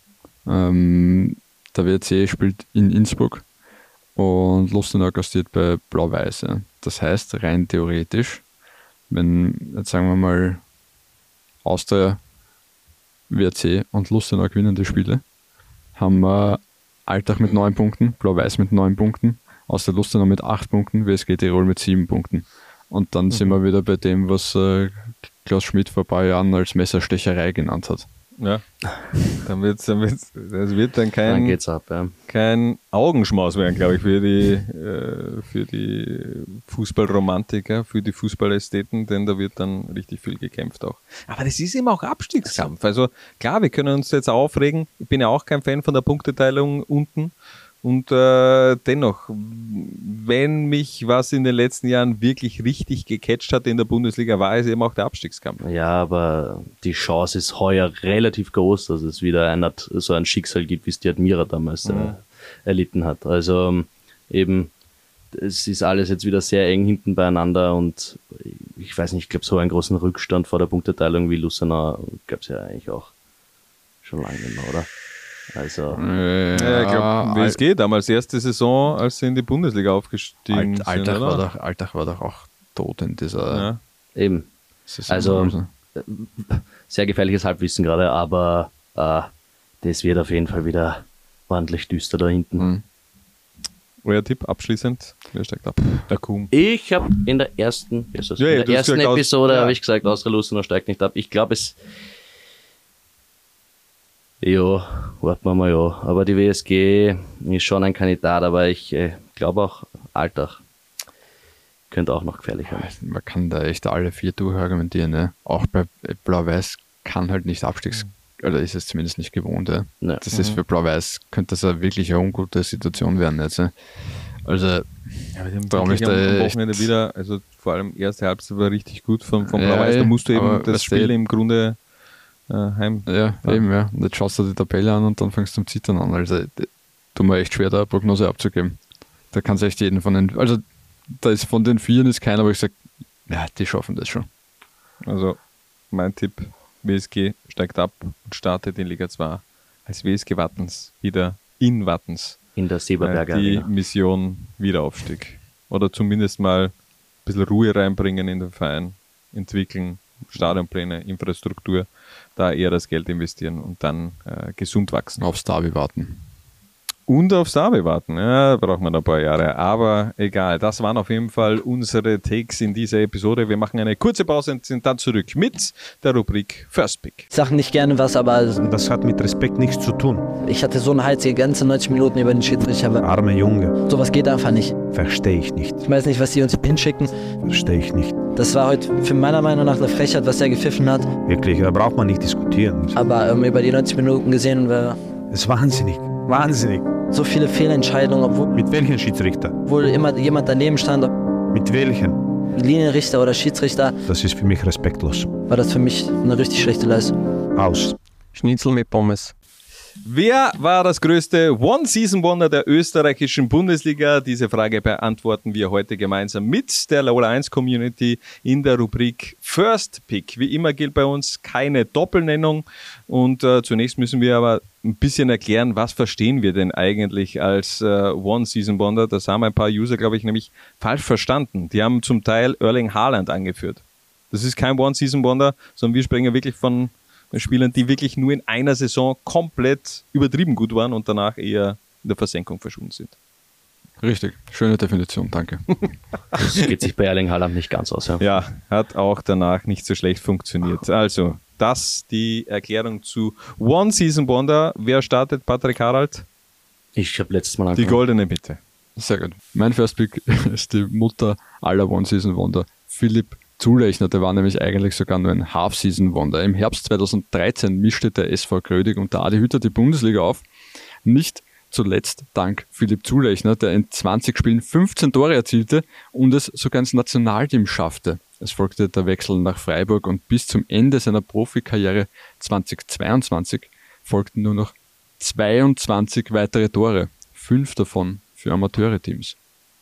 Der WRC spielt in Innsbruck und Lustenau gastiert bei Blau-Weiß. Ja. Das heißt, rein theoretisch, wenn, jetzt sagen wir mal, Austria, WRC und Lustenau gewinnen die Spiele, haben wir Altach mit 9 Punkten, Blau-Weiß mit 9 Punkten, Austria Lustenau mit 8 Punkten, WSG Tirol mit 7 Punkten. Und dann sind wir wieder bei dem, was Klaus Schmidt vor ein paar Jahren als Messerstecherei genannt hat. Ja, das wird dann Dann geht's ab, ja. kein Augenschmaus werden, glaube ich, für die Fußballromantiker, für die Fußballästheten, denn da wird dann richtig viel gekämpft auch. Aber das ist eben auch Abstiegskampf. Also klar, wir können uns jetzt aufregen. Ich bin ja auch kein Fan von der Punkteteilung unten. Und dennoch, wenn mich was in den letzten Jahren wirklich richtig gecatcht hat in der Bundesliga, war es eben auch der Abstiegskampf. Ja, aber die Chance ist heuer relativ groß, dass es wieder so ein Schicksal gibt, wie es die Admira damals erlitten hat. Also eben, es ist alles jetzt wieder sehr eng hinten beieinander und ich weiß nicht, ich glaube, so einen großen Rückstand vor der Punkteteilung wie Lustenau gab es ja eigentlich auch schon lange nicht mehr, oder? Also, ja, ich glaube, WSG damals erste Saison, als sie in die Bundesliga aufgestiegen sind. Altach war doch auch tot in dieser eben. Saison. Also, sehr gefährliches Halbwissen gerade, aber das wird auf jeden Fall wieder ordentlich düster da hinten. Euer Tipp abschließend, wer steigt ab? Der Kuhn. Ich habe in der ersten Episode habe ich gesagt, Austria Lustenau steigt nicht ab. Ich glaube warten wir mal, ja. Aber die WSG ist schon ein Kandidat, aber ich glaube auch Altach könnte auch noch gefährlich werden. Man kann da echt alle 4 durchargumentieren. Ne? Auch bei Blau-Weiß kann halt nicht oder ist es zumindest nicht gewohnt. Ja? Ja. Das ist für Blau-Weiß, könnte das eine wirklich eine ungute Situation werden. Jetzt, ne? Also, warum ich da am Wochenende wieder, also vor allem erste Halbzeit war richtig gut von Blau-Weiß, da musst du eben das Spiel im Grunde heim. Ja, eben, ja. Und jetzt schaust du die Tabelle an und dann fängst du zum Zittern an. Also, tut mir echt schwer, da eine Prognose abzugeben. Da kannst du echt jeden von den, also, da ist von den 4 ist keiner, aber ich sage, ja, die schaffen das schon. Also, mein Tipp, WSG steigt ab und startet in Liga 2 als WSG Wattens wieder in Wattens. In der Sieberberger Die Arena. Mission Wiederaufstieg. Oder zumindest mal ein bisschen Ruhe reinbringen in den Verein, entwickeln, Stadionpläne, Infrastruktur, da eher das Geld investieren und dann gesund wachsen. Aufs Derby warten. Und aufs Derby warten. Ja, da braucht man ein paar Jahre. Aber egal, das waren auf jeden Fall unsere Takes in dieser Episode. Wir machen eine kurze Pause und sind dann zurück mit der Rubrik First Pick. Ich sage nicht gerne was, aber Das hat mit Respekt nichts zu tun. ich hatte so eine Hals die ganze 90 Minuten über den Schiedsrichter. Arme Junge, Sowas geht einfach nicht. verstehe ich nicht. Ich weiß nicht, was die uns hinschicken. Verstehe ich nicht. Das war heute für meiner Meinung nach eine Frechheit, was er gepfiffen hat. Wirklich, da braucht man nicht diskutieren. Aber über die 90 Minuten gesehen, Es ist wahnsinnig. Wahnsinnig. so viele Fehlentscheidungen, Mit welchen Schiedsrichter? obwohl immer jemand daneben stand, Mit welchen? Linienrichter oder Schiedsrichter, Das ist für mich respektlos. war das für mich eine richtig schlechte Leistung. Aus. Schnitzel mit Pommes. Wer war das größte One-Season-Wonder der österreichischen Bundesliga? Diese Frage beantworten wir heute gemeinsam mit der Lola 1 Community in der Rubrik First Pick. Wie immer gilt bei uns keine Doppelnennung und zunächst müssen wir aber ein bisschen erklären, was verstehen wir denn eigentlich als One-Season-Wonder? Das haben ein paar User, glaube ich, nämlich falsch verstanden. Die haben zum Teil Erling Haaland angeführt. Das ist kein One-Season-Wonder, sondern wir sprechen wirklich von Spielern, die wirklich nur in einer Saison komplett übertrieben gut waren und danach eher in der Versenkung verschwunden sind. Richtig, schöne Definition, danke. Das geht sich bei Erling Haaland nicht ganz aus. Ja. Ja, hat auch danach nicht so schlecht funktioniert. Also, das die Erklärung zu One Season Wonder. Wer startet, Patrick Harald? Ich habe letztes Mal Die angefangen. goldene Bitte. Sehr gut. Mein First Pick ist die Mutter aller One-Season-Wonder, Philipp Zulechner. Der war nämlich eigentlich sogar nur ein Half-Season-Wonder. Im Herbst 2013 mischte der SV Grödig unter Adi Hütter die Bundesliga auf. Nicht zuletzt dank Philipp Zulechner, der in 20 Spielen 15 Tore erzielte und es sogar ins Nationalteam schaffte. Es folgte der Wechsel nach Freiburg und bis zum Ende seiner Profikarriere 2022 folgten nur noch 22 weitere Tore, 5 davon für Amateure-Teams.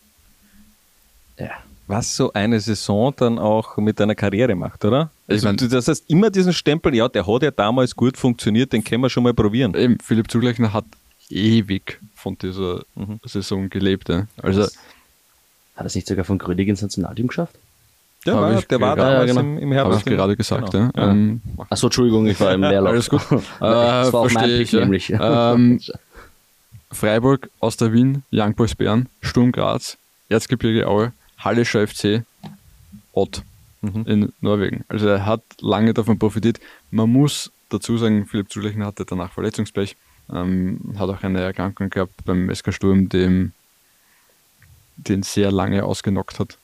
Ja. Was so eine Saison dann auch mit deiner Karriere macht, oder? Also, Ich mein- das heißt, immer diesen Stempel, ja, der hat ja damals gut funktioniert, den können wir schon mal probieren. Eben, Philipp Zulechner hat ewig von dieser Saison gelebt. Ja. Also Hat er es nicht sogar von Grödig ins Nationalteam geschafft? Der Hab war, ich der war gerade- damals genau. im Herbst. habe ich gerade gesagt. Genau. Ja. Achso, Entschuldigung, ich war im Leerlauf. Alles gut. Das war auch mein Verstehe Pick ich, ja. nämlich. Freiburg, Austria Wien, Young Boys Bern, Sturm Graz, Erzgebirge Aue, Hallischer FC, Ott in Norwegen. Also er hat lange davon profitiert. Man muss dazu sagen, Philipp Zulechner hatte danach Verletzungspech, hat auch eine Erkrankung gehabt beim SK Sturm, den sehr lange ausgenockt hat.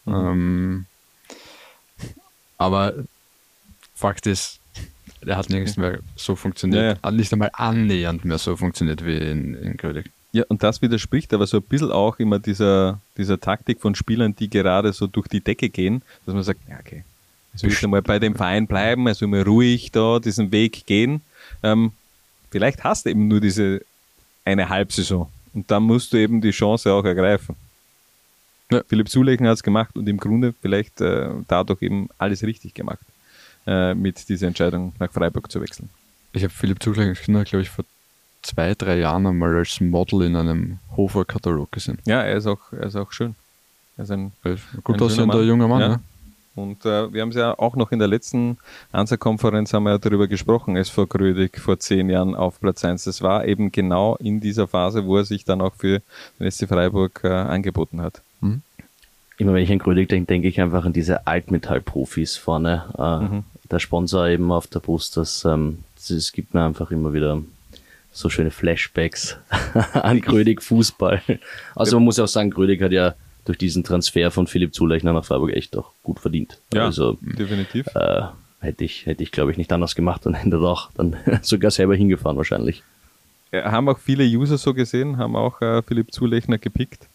Aber Fakt ist, er hat nirgends mehr so funktioniert. Ja. Hat nicht einmal annähernd mehr so funktioniert wie in Grödig. Ja, und das widerspricht aber so ein bisschen auch immer dieser Taktik von Spielern, die gerade so durch die Decke gehen, dass man sagt, ja, okay, er soll jetzt einmal bei dem Verein bleiben, er soll mal ruhig da diesen Weg gehen. Vielleicht hast du eben nur diese eine Halbsaison und dann musst du eben die Chance auch ergreifen. Ja. Philipp Zulechner hat es gemacht und im Grunde vielleicht dadurch eben alles richtig gemacht, mit dieser Entscheidung nach Freiburg zu wechseln. Ich habe Philipp Zulechner, glaube ich, vor 2-3 Jahren einmal als Model in einem Hofer-Katalog gesehen. Ja, er ist auch schön. Er ist ein Er ist ein gut Ein aussehender schöner junger Mann. ja. Ja. Und wir haben es ja auch noch in der letzten Ansa-Konferenz haben wir ja darüber gesprochen, SV Grödig vor 10 Jahren auf Platz 1. Das war eben genau in dieser Phase, wo er sich dann auch für den SC Freiburg angeboten hat. Immer wenn ich an Grödig denke, denke ich einfach an diese Altmetall-Profis vorne. Der Sponsor eben auf der Brust, das gibt mir einfach immer wieder so schöne Flashbacks an Grödig Fußball. Also man muss ja auch sagen, Grödig hat ja durch diesen Transfer von Philipp Zulechner nach Freiburg echt auch gut verdient. Ja, Also definitiv. hätte ich glaube ich nicht anders gemacht und hätte auch dann sogar selber hingefahren wahrscheinlich. Haben auch viele User so gesehen, haben auch Philipp Zulechner gepickt.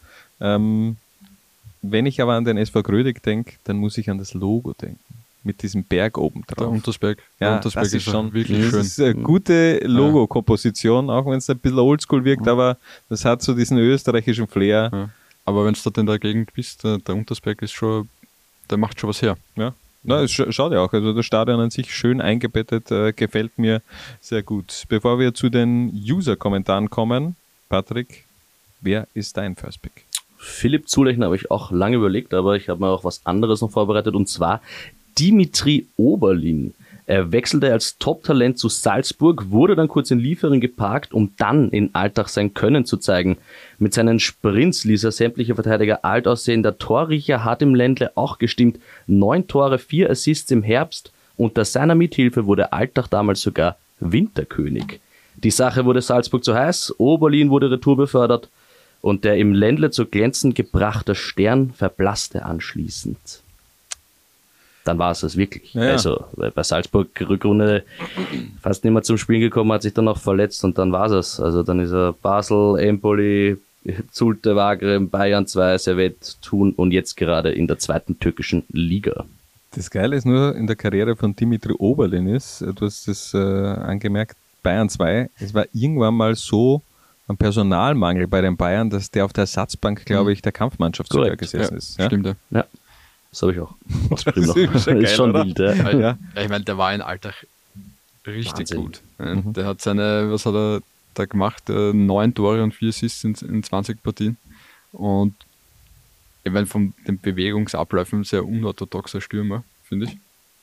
Wenn ich aber an den SV Grödig denke, dann muss ich an das Logo denken. Mit diesem Berg oben Der drauf. Untersberg, Ja, der Untersberg das ist schon wirklich das schön. ist eine gute Logo-Komposition, auch wenn es ein bisschen oldschool wirkt, aber das hat so diesen österreichischen Flair. Ja. Aber wenn du dort in der Gegend bist, der Untersberg ist schon, der macht schon was her. Ja. Na, es schaut ja auch. Also das Stadion an sich schön eingebettet, gefällt mir sehr gut. Bevor wir zu den User-Kommentaren kommen, Patrick, wer ist dein First Pick? Philipp Zulechner habe ich auch lange überlegt, aber ich habe mir auch was anderes noch vorbereitet und zwar Dimitri Oberlin. Er wechselte als Top-Talent zu Salzburg, wurde dann kurz in Liefering geparkt, um dann in Altach sein Können zu zeigen. Mit seinen Sprints ließ er sämtliche Verteidiger alt aussehen. Der Torriecher hat im Ländle auch gestimmt. 9 Tore, 4 Assists im Herbst. Unter seiner Mithilfe wurde Altach damals sogar Winterkönig. Die Sache wurde Salzburg zu heiß, Oberlin wurde retour befördert und der im Ländle zu glänzen gebrachte Stern verblasste anschließend. Dann war es das wirklich. Ja. Also bei Salzburg Rückrunde fast nicht mehr zum Spielen gekommen, hat sich dann noch verletzt und dann war es. Also dann ist er Basel, Empoli, Zulte, Wagreb, Bayern 2, Servette, Thun und jetzt gerade in der 2. türkischen Liga. Das Geile ist nur in der Karriere von Dimitri Oberlin ist, du hast das angemerkt, Bayern 2, es war irgendwann mal so ein Personalmangel bei den Bayern, dass der auf der Ersatzbank, glaube ich, der Kampfmannschaft sogar gesessen ist. Ja? Stimmt, ja. Ja, das habe ich auch. Das ist schon Ist schon geil, wild, ja. Ja. Ich meine, der war in Alltag richtig Wahnsinn. gut. Der hat was hat er da gemacht? 9 Tore und 4 Assists in 20 Partien. Und ich meine, von den Bewegungsabläufen sehr unorthodoxer Stürmer, finde ich.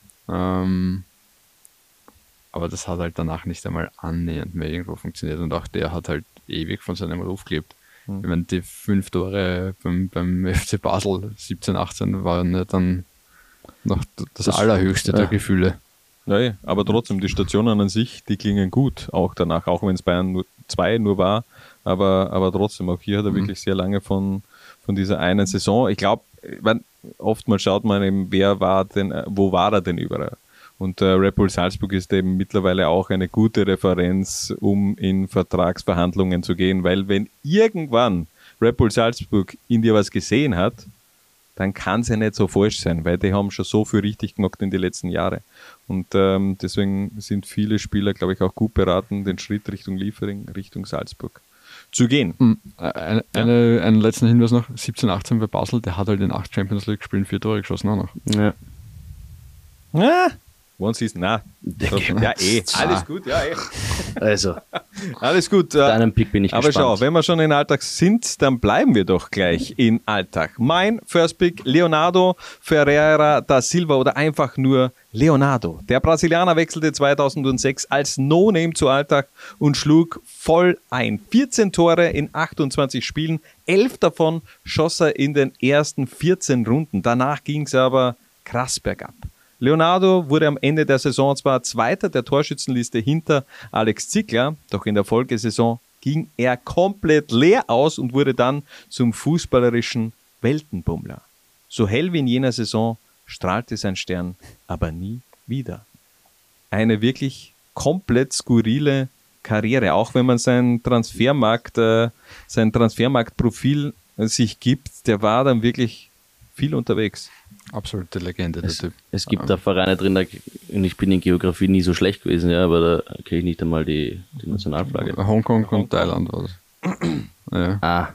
Aber das hat halt danach nicht einmal annähernd mehr irgendwo funktioniert. Und auch der hat halt ewig von seinem Ruf gelebt. Ich meine, die 5 Tore beim FC Basel 17, 18 waren ja dann noch das allerhöchste der Gefühle. Ja, aber trotzdem, die Stationen an sich, die klingen gut, auch danach, auch wenn es Bayern nur 2 war, aber trotzdem, auch hier hat er wirklich sehr lange von dieser einen Saison, ich glaube, oftmals schaut man eben, wo war er denn überall? Und Red Bull Salzburg ist eben mittlerweile auch eine gute Referenz, um in Vertragsverhandlungen zu gehen, weil wenn irgendwann Red Bull Salzburg in dir was gesehen hat, dann kann es ja nicht so falsch sein, weil die haben schon so viel richtig gemacht in den letzten Jahren. Und deswegen sind viele Spieler, glaube ich, auch gut beraten, den Schritt Richtung Liefering, Richtung Salzburg zu gehen. Einen letzten Hinweis noch, 17, 18 bei Basel, der hat halt in 8 Champions League Spielen 4 Tore geschossen auch noch. Ja. One Season, ja alles gut, ja Also, alles gut. deinen Pick bin ich Aber gespannt. schau, wenn wir schon in Alltag sind, dann bleiben wir doch gleich in Alltag. Mein First Pick, Leonardo Ferreira da Silva oder einfach nur Leonardo. Der Brasilianer wechselte 2006 als No-Name zu Alltag und schlug voll ein. 14 Tore in 28 Spielen, 11 davon schoss er in den ersten 14 Runden. Danach ging es aber krass bergab. Leonardo wurde am Ende der Saison zwar Zweiter der Torschützenliste hinter Alex Ziegler, doch in der Folgesaison ging er komplett leer aus und wurde dann zum fußballerischen Weltenbummler. So hell wie in jener Saison strahlte sein Stern aber nie wieder. Eine wirklich komplett skurrile Karriere, auch wenn man sein Transfermarktprofil sich gibt, der war dann wirklich viel unterwegs. Absolute Legende, der Typ. Es gibt da Vereine drin, und ich bin in Geografie nie so schlecht gewesen, ja, aber da kriege ich nicht einmal die Nationalflagge. Hongkong und Thailand war das. Ja.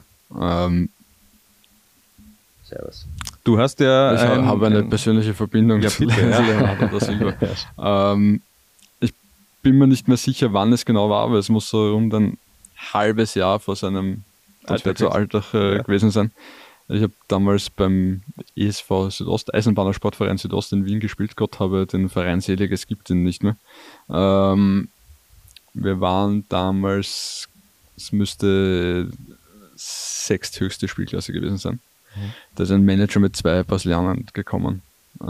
Servus. Du hast ja... Ich habe eine persönliche Verbindung zu bitte, ja. Leonardo da Silva. Ich bin mir nicht mehr sicher, wann es genau war, aber es muss so rund ein halbes Jahr vor seinem Transfer zu Alltag gewesen sein. Ich habe damals beim ESV Südost, Eisenbahnersportverein Südost in Wien gespielt. Gott habe den Verein selig, es gibt ihn nicht mehr. Wir waren damals, es müsste 6. höchste Spielklasse gewesen sein. Da ist ein Manager mit 2 Brasilianern gekommen.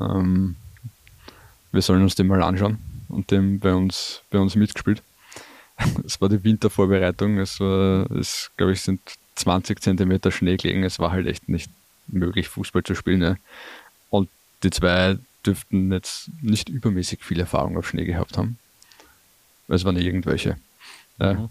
Wir sollen uns den mal anschauen und dem bei uns mitgespielt. Es war die Wintervorbereitung, es glaube ich sind 20 Zentimeter Schnee gelegen, es war halt echt nicht möglich, Fußball zu spielen. Ja. Und die 2 dürften jetzt nicht übermäßig viel Erfahrung auf Schnee gehabt haben. Es waren irgendwelche. Ja.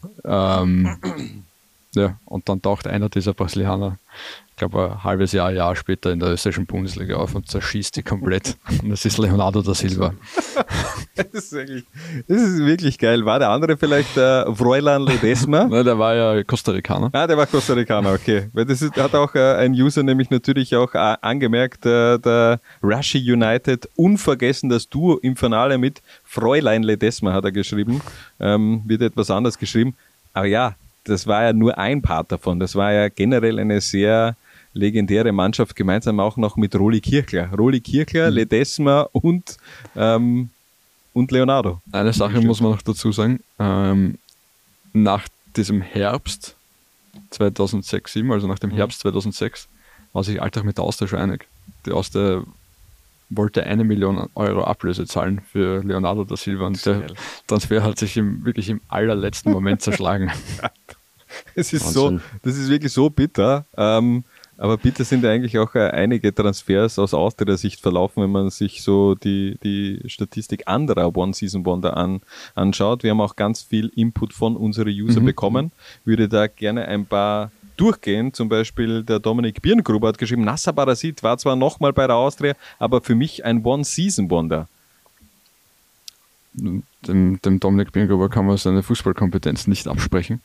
Und dann taucht einer dieser Brasilianer, ich glaube ein halbes Jahr später in der österreichischen Bundesliga auf und zerschießt die komplett. Und das ist Leonardo da Silva. Das ist wirklich geil. War der andere vielleicht Froilan Ledesma? Nein, der war ja Costa Ricaner. Der war Costa Ricaner, okay. Weil hat auch ein User nämlich natürlich auch angemerkt, der Rushi United, unvergessen das Duo im Finale mit Fräulein Ledesma hat er geschrieben. Wird etwas anders geschrieben. Aber ja, das war ja nur ein Part davon. Das war ja generell eine sehr legendäre Mannschaft, gemeinsam auch noch mit Roli Kirchler. Ledesma und und Leonardo. Eine Sache muss man noch dazu sagen. Nach diesem Herbst 2006-2007, also nach dem Herbst 2006, war sich Altach mit der Austria schon einig. Die Austria wollte 1 Million Euro Ablöse zahlen für Leonardo da Silva und der Transfer hat sich wirklich im allerletzten Moment zerschlagen. Das ist wirklich so bitter. Aber bitter sind ja eigentlich auch einige Transfers aus Austria-Sicht verlaufen, wenn man sich so die Statistik anderer One-Season-Wonder anschaut. Wir haben auch ganz viel Input von unseren User bekommen. Würde da gerne ein paar durchgehen. Zum Beispiel der Dominik Birngruber hat geschrieben, Nasser Parasit war zwar nochmal bei der Austria, aber für mich ein One-Season-Wonder. Dem Dominik Birngruber kann man seine Fußballkompetenz nicht absprechen.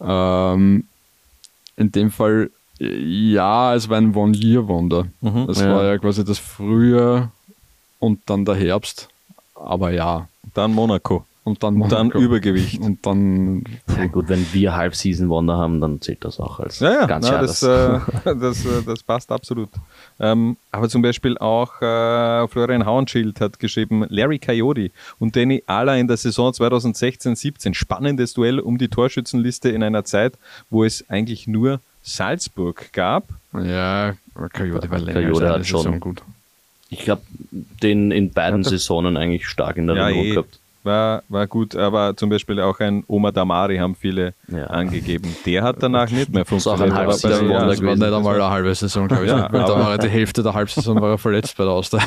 In dem Fall, ja, es war ein One-Year-Wonder. Das war ja quasi das Frühjahr und dann der Herbst. Aber ja. Dann Monaco. Und dann Übergewicht. Und dann. Ja, gut, wenn wir Halb-Season-Wonder haben, dann zählt das auch als ganz Jahres. Das passt absolut. Aber zum Beispiel auch Florian Hauenschild hat geschrieben, Larry Coyote und Danny Aller in der Saison 2016-17. Spannendes Duell um die Torschützenliste in einer Zeit, wo es eigentlich nur Salzburg gab. Ja, Coyote war länger Coyote als hat eine schon. Saison gut. Ich glaube, den in beiden Saisonen eigentlich stark in der Erinnerung gehabt. War gut, aber zum Beispiel auch ein Oma Damari haben viele angegeben. Der hat danach nicht mehr funktioniert. Das war nicht einmal eine halbe Saison, glaube ich. Ja, weil da war die Hälfte der Halbsaison war er verletzt bei der Austria.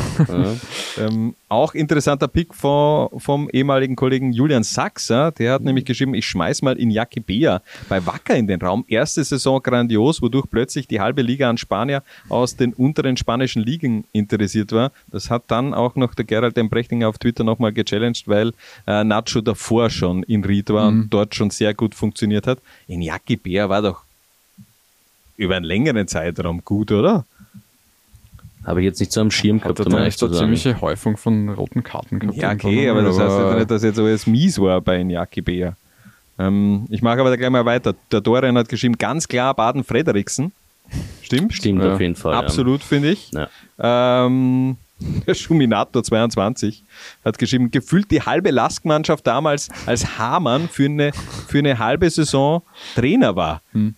Auch interessanter Pick vom ehemaligen Kollegen Julian Sachser. Der hat nämlich geschrieben, ich schmeiß mal Iñaki Bea bei Wacker in den Raum. Erste Saison grandios, wodurch plötzlich die halbe Liga an Spanier aus den unteren spanischen Ligen interessiert war. Das hat dann auch noch der Gerald Dembrechtinger auf Twitter nochmal gechallenged, weil Nacho davor schon in Ried war und dort schon sehr gut funktioniert hat. Iñaki Bea war doch über einen längeren Zeitraum gut, oder? Habe ich jetzt nicht so am Schirm gehabt. Hat er echt so eine ziemliche Häufung von roten Karten gehabt. Ja, okay, aber das heißt ja nicht, dass jetzt alles mies war bei Iñaki Bea. Ich mache aber da gleich mal weiter. Der Dorian hat geschrieben, ganz klar Baden-Frederiksen. Stimmt? Stimmt, auf jeden Fall. Absolut, finde ich. Ja. Der Schuminator 22 hat geschrieben, gefühlt die halbe Lask-Mannschaft damals als Hamann für eine halbe Saison Trainer war.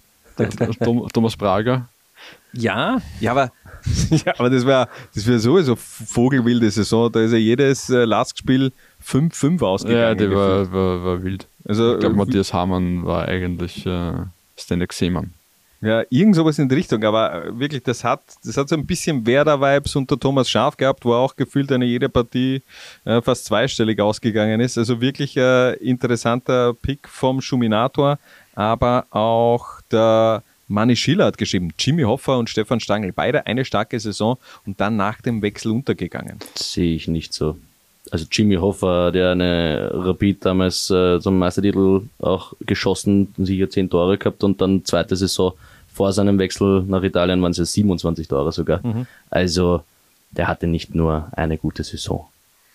Thomas Prager. Ja, aber das wäre sowieso vogelwilde Saison. Da ist ja jedes Lask-Spiel 5-5 ausgegangen. Ja, die war wild. Also, ich glaube, Matthias Hamann war eigentlich Stanek Seemann. Ja, irgend sowas in die Richtung, aber wirklich, das hat so ein bisschen Werder-Vibes unter Thomas Schaaf gehabt, wo auch gefühlt jede Partie fast zweistellig ausgegangen ist. Also wirklich interessanter Pick vom Schuminator, aber auch der Manni Schiller hat geschrieben, Jimmy Hoffa und Stefan Stangl, beide eine starke Saison und dann nach dem Wechsel untergegangen. Sehe ich nicht so. Also Jimmy Hoffa, der eine Rapid damals zum Meistertitel auch geschossen und sicher 10 Tore gehabt und dann zweite Saison vor seinem Wechsel nach Italien waren es ja 27 Tore sogar. Also der hatte nicht nur eine gute Saison.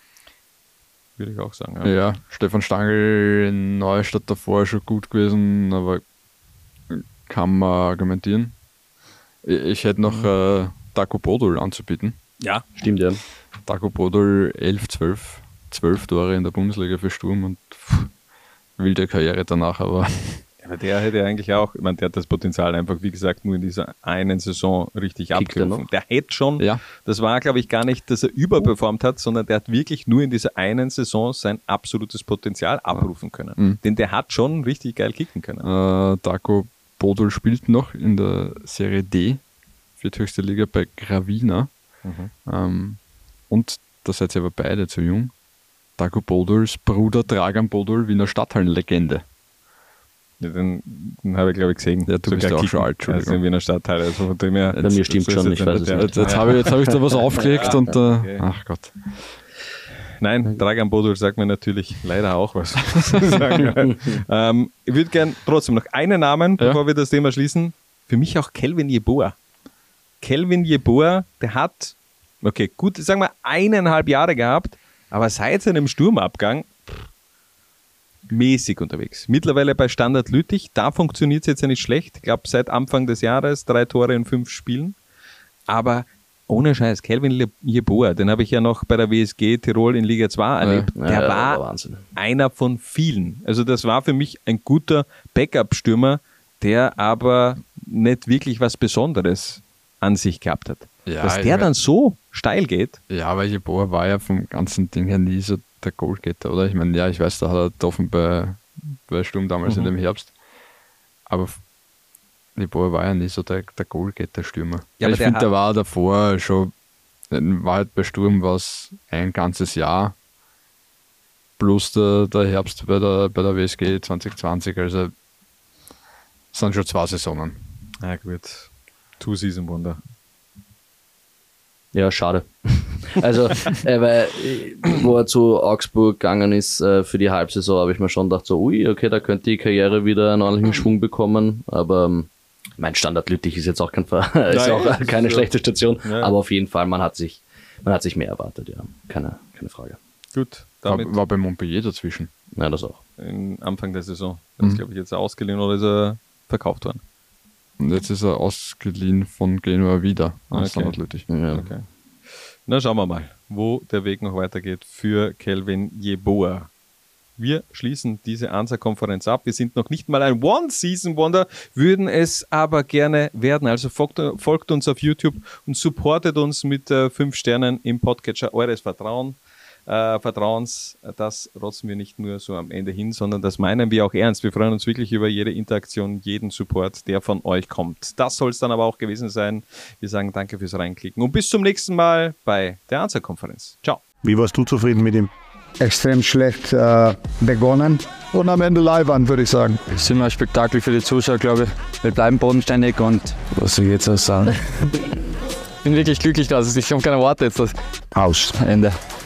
Würde ich auch sagen. Ja, Stefan Stangl in Neustadt davor schon gut gewesen, aber kann man argumentieren. Ich hätte noch Darko Bodul anzubieten. Ja, stimmt, ja. Darko Bodul 12 Tore in der Bundesliga für Sturm und wilde Karriere danach, aber... Aber der hätte eigentlich auch, ich meine, der hat das Potenzial einfach, wie gesagt, nur in dieser einen Saison richtig abgerufen. Der hätte schon, das war, glaube ich, gar nicht, dass er überperformt hat, sondern der hat wirklich nur in dieser einen Saison sein absolutes Potenzial abrufen können. Denn der hat schon richtig geil kicken können. Darko Bodul spielt noch in der Serie D, vierthöchste Liga bei Gravina. Und da seid ihr aber beide zu jung. Darko Boduls Bruder Dragan Bodul, Wiener Stadthallenlegende. Ja, den habe ich, glaube ich, gesehen. Ja, du bist ja auch schon alt, Entschuldigung. Also in Wiener Stadtteil. Also von dem her, bei mir stimmt schon, ich weiß es nicht. Jetzt habe ich da was aufgelegt und okay. Ach Gott. Nein, Dragan Bodul sagt mir natürlich leider auch was. Ich würde gerne trotzdem noch einen Namen, bevor wir das Thema schließen. Für mich auch Kelvin Jeboa. Kelvin Jeboa, der hat, okay, gut, sagen wir 1,5 Jahre gehabt, aber seit seinem Sturmabgang mäßig unterwegs. Mittlerweile bei Standard Lüttich, da funktioniert es jetzt ja nicht schlecht. Ich glaube, seit Anfang des Jahres 3 Tore in 5 Spielen. Aber ohne Scheiß, Kelvin Yeboah, den habe ich ja noch bei der WSG Tirol in Liga 2 erlebt. Der war Wahnsinn. einer von vielen. Also das war für mich ein guter Backup-Stürmer, der aber nicht wirklich was Besonderes an sich gehabt hat. Ja, Dass der dann so steil geht. Ja, aber Yeboah war ja vom ganzen Ding her nie so der Goalgetter, oder? Ich meine, ja, ich weiß, da hat er getroffen bei Sturm damals in dem Herbst. Aber Yeboah war ja nie so der Goalgetter-Stürmer. Ja, ich finde, der war davor schon, war halt bei Sturm was ein ganzes Jahr plus der Herbst bei der WSG 2020, also es sind schon 2 Saisonen. Na gut, 2 Season Wonder. Ja, schade. Also, weil, wo er zu Augsburg gegangen ist für die Halbsaison, habe ich mir schon gedacht, so, ui, okay, da könnte die Karriere wieder einen ordentlichen Schwung bekommen, aber mein Standard Lüttich ist jetzt auch keine schlechte Station, aber auf jeden Fall, man hat sich mehr erwartet, ja, keine Frage. Gut, damit War bei Montpellier dazwischen. Ja, das auch. Anfang der Saison. Das ist, glaube ich, jetzt ausgeliehen oder ist er verkauft worden? Und jetzt ist er ausgeliehen von Genua wieder an Standard Lüttich. Ja. Okay. Na, schauen wir mal, wo der Weg noch weitergeht für Kelvin Yeboah. Wir schließen diese Ansa-Konferenz ab. Wir sind noch nicht mal ein One-Season-Wonder, würden es aber gerne werden. Also folgt uns auf YouTube und supportet uns mit 5 Sternen im Podcatcher eures Vertrauens. Das rotzen wir nicht nur so am Ende hin, sondern das meinen wir auch ernst. Wir freuen uns wirklich über jede Interaktion, jeden Support, der von euch kommt. Das soll es dann aber auch gewesen sein. Wir sagen danke fürs Reinklicken und bis zum nächsten Mal bei der Ansa-Konferenz. Ciao. Wie warst du zufrieden mit ihm? Extrem schlecht begonnen und am Ende leiwand, würde ich sagen. Es ist immer ein Spektakel für die Zuschauer, glaube ich. Wir bleiben bodenständig und was soll ich jetzt auch sagen? Ich bin wirklich glücklich, dass ich habe keine Worte jetzt. Aus. Ende.